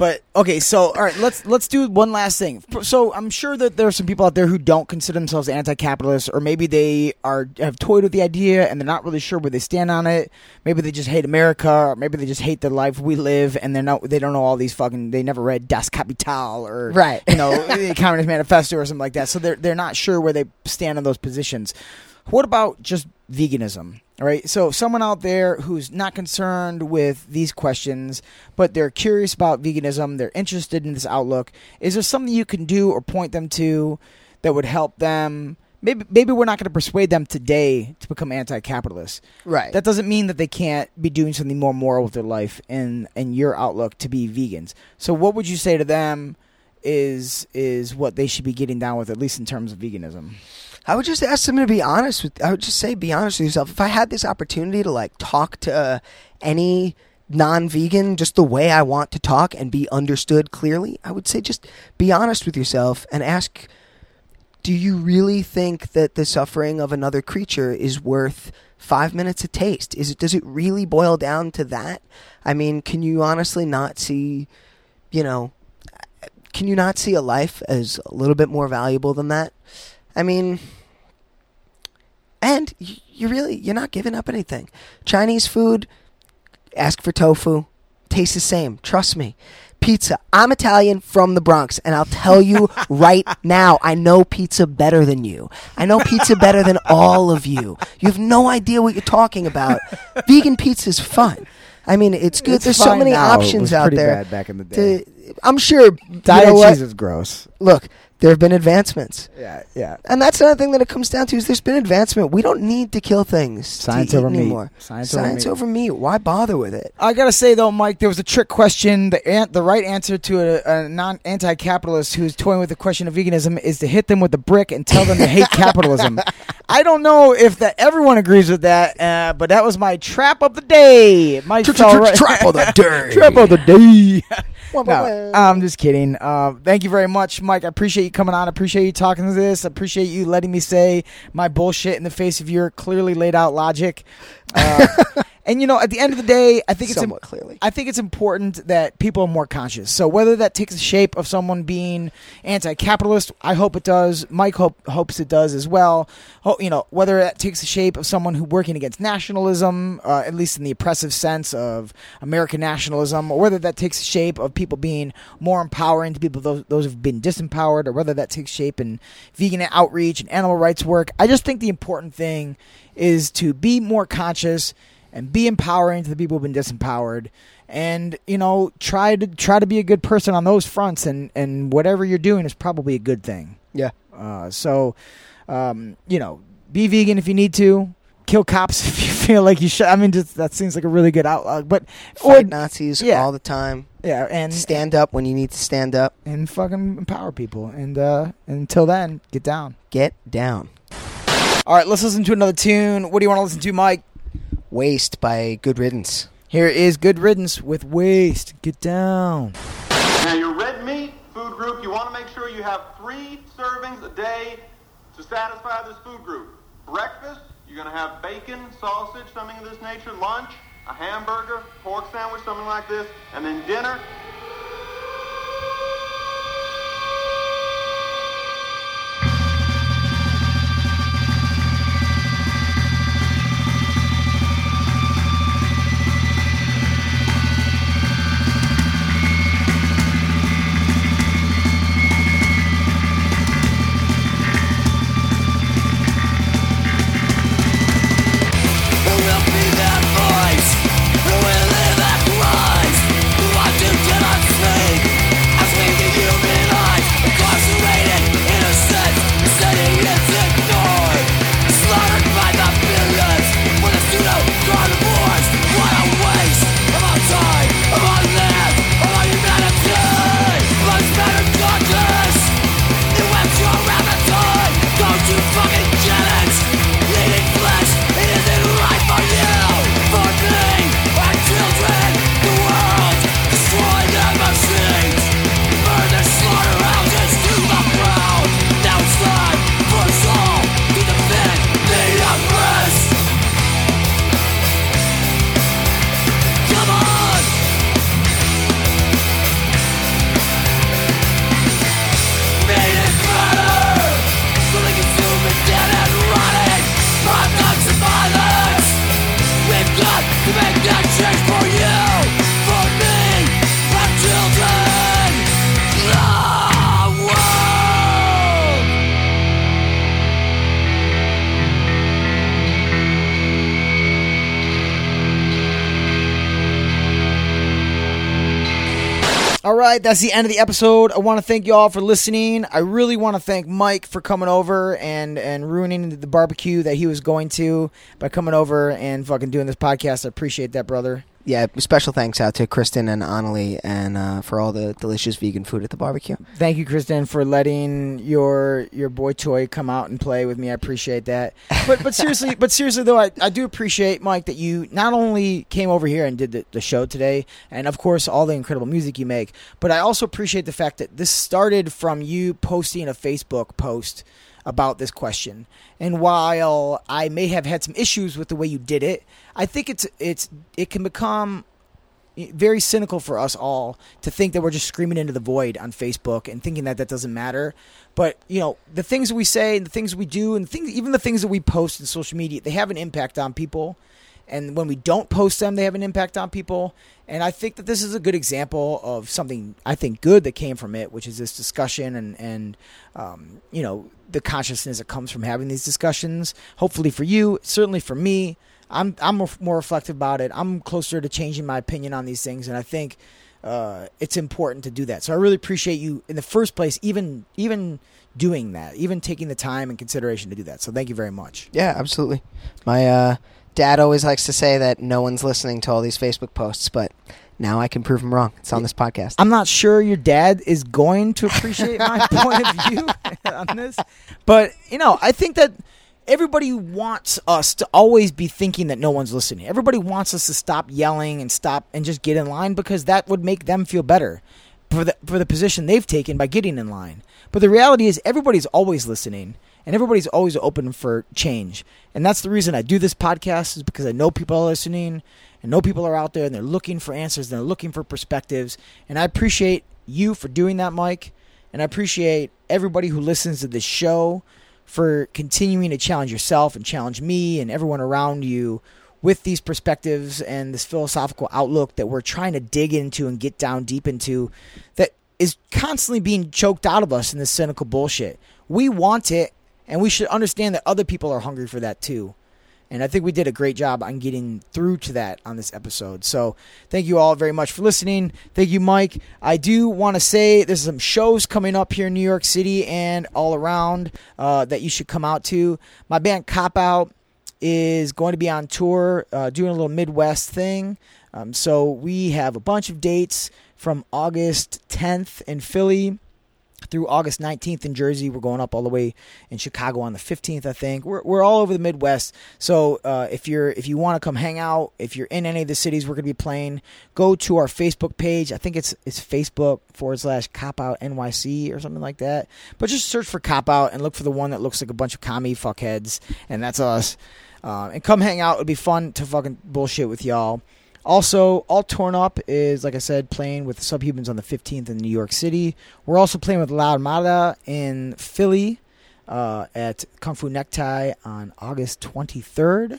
But okay, so all right, let's let's do one last thing. So I'm sure that there are some people out there who don't consider themselves anti-capitalist, or maybe they are have toyed with the idea and they're not really sure where they stand on it. Maybe they just hate America, or maybe they just hate the life we live, and they're not they don't know all these fucking they never read Das Kapital or
Right.
you know the Communist Manifesto or something like that. So they're they're not sure where they stand on those positions. What about just veganism? All right, so someone out there who's not concerned with these questions, but they're curious about veganism, they're interested in this outlook, is there something you can do or point them to that would help them? Maybe maybe we're not going to persuade them today to become anti-capitalist.
Right.
That doesn't mean that they can't be doing something more moral with their life and, and your outlook to be vegans. So what would you say to them is is what they should be getting down with, at least in terms of veganism?
I would just ask them to be honest with. I would just say, be honest with yourself. If I had this opportunity to like talk to uh, any non-vegan just the way I want to talk and be understood clearly, I would say just be honest with yourself and ask, do you really think that the suffering of another creature is worth five minutes a taste? Is it? Does it really boil down to that? I mean, can you honestly not see, you know, can you not see a life as a little bit more valuable than that? I mean, and you really, you're not giving up anything. Chinese food, ask for tofu, tastes the same. Trust me. Pizza. I'm Italian from the Bronx, and I'll tell you right now, I know pizza better than you. I know pizza better than all of you. You have no idea what you're talking about. Vegan pizza is fun. I mean, it's good.
It's
There's so
fine
many
now. It
options
was
out
pretty
there.
bad back in the day.
To, I'm sure.
Diet
you know what?
cheese is gross.
Look, there have been advancements.
Yeah, yeah.
And that's another thing that it comes down to is there's been advancement. We don't need to kill things.
Science
to eat
over meat.
anymore.
Science
Science,
over meat.
over meat. Why bother with it?
I gotta say though, Mike, there was a trick question. The an- the right answer to a, a non anti-capitalist who's toying with the question of veganism is to hit them with a brick and tell them to hate capitalism. I don't know if that everyone agrees with that, uh, but that was my trap of the day. My
Trap of the day.
Trap of the day.
Wah, wah,
No,
wah.
I'm just kidding. Uh, thank you very much, Mike. I appreciate you coming on. I appreciate you talking to this. I appreciate you letting me say my bullshit in the face of your clearly laid out logic. Uh, and you know, at the end of the day, I think it's
Somewhat
im-
clearly.
I think it's important that people are more conscious. So whether that takes the shape of someone being anti-capitalist, I hope it does. Mike hope, hopes it does as well. Ho- you know, whether that takes the shape of someone who working against nationalism, uh, at least in the oppressive sense of American nationalism, or whether that takes the shape of people being more empowering to people, those, those who've been disempowered, or whether that takes shape in vegan outreach and animal rights work. I just think the important thing is to be more conscious and be empowering to the people who've been disempowered, and you know, try to try to be a good person on those fronts, and, and whatever you're doing is probably a good thing.
Yeah.
Uh, so, um, you know, be vegan if you need to. Kill cops if you feel like you should. I mean, just that seems like a really good outlook. But
Fight
or
Nazis
yeah.
all the time.
yeah, and
Stand up when you need to stand up.
and fucking empower people. And uh, until then, get down.
Get down.
All right, let's listen to another tune. What do you want to listen to, Mike?
Waste by Good Riddance.
Here is Good Riddance with Waste. Get down.
Now, your red meat food group, you want to make sure you have three servings a day to satisfy this food group. Breakfast, you're going to have bacon, sausage, something of this nature. Lunch, a hamburger, pork sandwich, something like this. And then dinner,
Who will be that voice? Who will live that rise? Who want to do
All right, that's the end of the episode. I want to thank you all for listening. I really want to thank Mike for coming over and, and ruining the barbecue that he was going to by coming over and fucking doing this podcast. I appreciate that, brother.
Yeah, special thanks out to Kristen and Annalie and uh, for all the delicious vegan food at the barbecue.
Thank you, Kristen, for letting your your boy toy come out and play with me. I appreciate that. But but seriously, but seriously though, I, I do appreciate, Mike, that you not only came over here and did the, the show today, and of course all the incredible music you make, but I also appreciate the fact that this started from you posting a Facebook post about this question. And while I may have had some issues with the way you did it, I think it's it's it can become very cynical for us all to think that we're just screaming into the void on Facebook and thinking that that doesn't matter. But, you know, the things that we say and the things we do and things, even the things that we post in social media, they have an impact on people. And when we don't post them, they have an impact on people. And I think that this is a good example of something I think good that came from it, which is this discussion and, and um, you know, the consciousness that comes from having these discussions. Hopefully for you, certainly for me, I'm I'm more reflective about it. I'm closer to changing my opinion on these things, and I think uh, it's important to do that. So I really appreciate you in the first place, even even doing that, even taking the time and consideration to do that. So thank you very much.
Yeah, absolutely. My uh, dad always likes to say that no one's listening to all these Facebook posts, but now I can prove him wrong. It's on this podcast.
I'm not sure your dad is going to appreciate my point of view on this, but you know, I think that everybody wants us to always be thinking that no one's listening. Everybody wants us to stop yelling and stop and just get in line because that would make them feel better for the for the position they've taken by getting in line. But the reality is everybody's always listening and everybody's always open for change. And that's the reason I do this podcast, is because I know people are listening and know people are out there and they're looking for answers and they're looking for perspectives. And I appreciate you for doing that, Mike. And I appreciate everybody who listens to this show for continuing to challenge yourself and challenge me and everyone around you with these perspectives and this philosophical outlook that we're trying to dig into and get down deep into that is constantly being choked out of us in this cynical bullshit. We want it, and we should understand that other people are hungry for that too. And I think we did a great job on getting through to that on this episode. So thank you all very much for listening. Thank you, Mike. I do want to say there's some shows coming up here in New York City and all around uh, that you should come out to. My band Cop Out is going to be on tour uh, doing a little Midwest thing. Um, so we have a bunch of dates from August tenth in Philly through August nineteenth in Jersey. We're going up all the way in Chicago on the fifteenth, I think. We're we're all over the Midwest. So uh, if you're if you want to come hang out, if you're in any of the cities we're going to be playing, go to our Facebook page. I think it's it's Facebook forward slash Cop Out N Y C or something like that. But just search for Cop Out and look for the one that looks like a bunch of commie fuckheads, and that's us. Uh, and come hang out. It'll be fun to fucking bullshit with y'all. Also, All Torn Up is, like I said, playing with Subhumans on the fifteenth in New York City. We're also playing with La Armada in Philly uh, at Kung Fu Necktie on August twenty-third.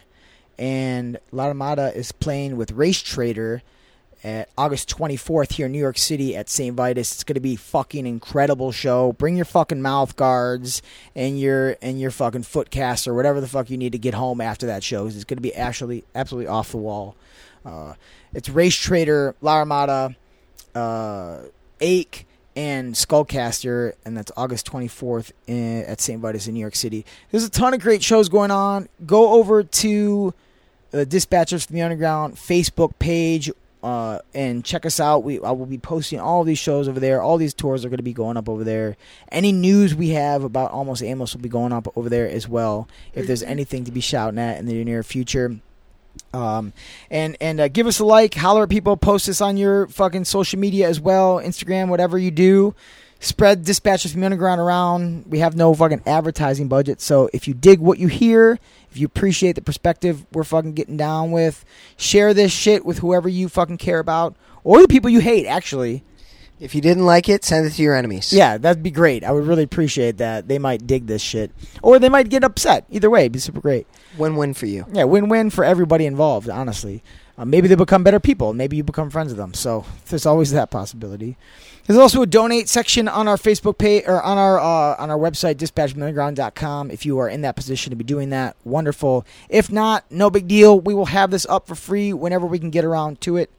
And La Armada is playing with Race Trader at August twenty-fourth here in New York City at Saint Vitus. It's going to be a fucking incredible show. Bring your fucking mouth guards and your and your fucking foot casts or whatever the fuck you need to get home after that show. It's going to be actually absolutely off the wall. Uh, it's Race Trader, La Armada, uh, Ache, and Skullcaster, and that's August twenty-fourth in, at Saint Vitus in New York City. There's a ton of great shows going on. Go over to the Dispatchers from the Underground Facebook page uh, and check us out. We I will be posting all of these shows over there. All these tours are going to be going up over there. Any news we have about Almost Amos will be going up over there as well, if there's anything to be shouting at in the near future. Um, and, and, uh, give us a like, holler at people, post this on your fucking social media as well, Instagram, whatever you do, spread Dispatchers from the Underground around. We have no fucking advertising budget. So if you dig what you hear, if you appreciate the perspective we're fucking getting down with, share this shit with whoever you fucking care about, or the people you hate, actually.
If you didn't like it, send it to your enemies.
Yeah, that'd be great. I would really appreciate that. They might dig this shit. Or they might get upset. Either way, it'd be super great.
Win-win for you.
Yeah, win-win for everybody involved, honestly. Uh, maybe they become better people. Maybe you become friends with them. So there's always that possibility. There's also a donate section on our Facebook page, or on our uh, on our website, dispatch from the underground dot com. If you are in that position to be doing that, wonderful. If not, no big deal. We will have this up for free whenever we can get around to it.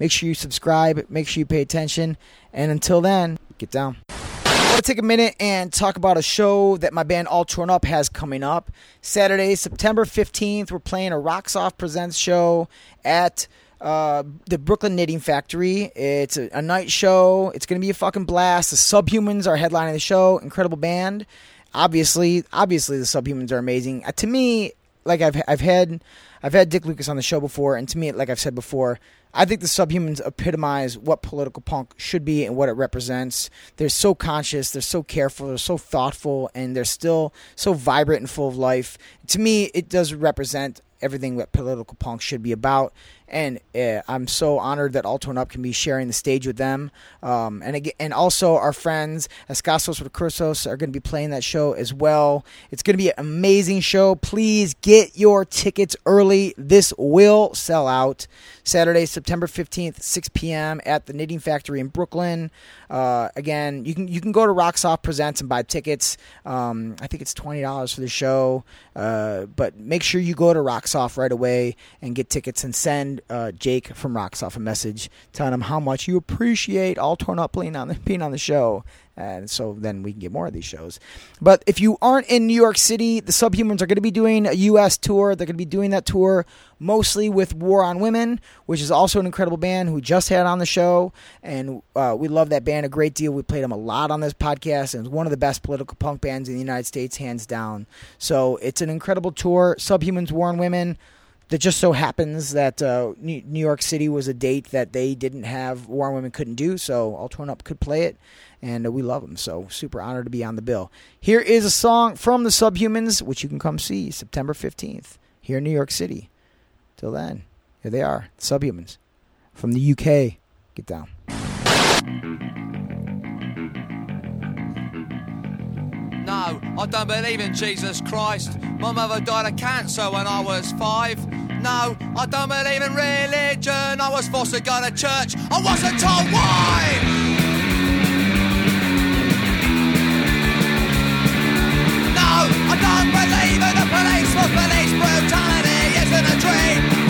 Make sure you subscribe. Make sure you pay attention. And until then, get down. I want to take a minute and talk about a show that my band All Torn Up has coming up. Saturday, September fifteenth, we're playing a Rocks Off Presents show at uh, the Brooklyn Knitting Factory. It's a, a night show. It's going to be a fucking blast. The Subhumans are headlining the show. Incredible band. Obviously, obviously the Subhumans are amazing. Uh, to me, like I've I've had I've had Dick Lucas on the show before, and to me, like I've said before, I think the Subhumans epitomize what political punk should be and what it represents. They're so conscious, they're so careful, they're so thoughtful, and they're still so vibrant and full of life. To me, it does represent everything that political punk should be about. And uh, I'm so honored that All Torn Up can be sharing the stage with them. Um, and again, and also our friends Escasos Recursos are going to be playing that show as well. It's going to be an amazing show. Please get your tickets early. This will sell out. Saturday, September fifteenth, six p.m. at the Knitting Factory in Brooklyn. Uh, again, you can you can go to Rocks Off Presents and buy tickets. Um, I think it's twenty dollars for the show. Uh, but make sure you go to Rocks Off right away and get tickets and send uh, Jake from Rocks Off a message telling him how much you appreciate All Torn Up being on the, being on the show. And so then we can get more of these shows. But if you aren't in New York City, the Subhumans are going to be doing a U S tour. They're going to be doing that tour mostly with War on Women, which is also an incredible band who just had on the show. And uh, we love that band a great deal. We played them a lot on this podcast. And it's one of the best political punk bands in the United States, hands down. So it's an incredible tour. Subhumans, War on Women. It just so happens that uh, New York City was a date that they didn't have, War on Women couldn't do, so All Torn Up could play it, and uh, we love them, so super honored to be on the bill. Here is a song from the Subhumans, which you can come see September fifteenth here in New York City. Till then, here they are, the Subhumans from the U K. Get down.
No, I don't believe in Jesus Christ. My mother died of cancer when I was five. No, I don't believe in religion. I was forced to go to church. I wasn't told why. No, I don't believe in the police, for police brutality isn't a dream.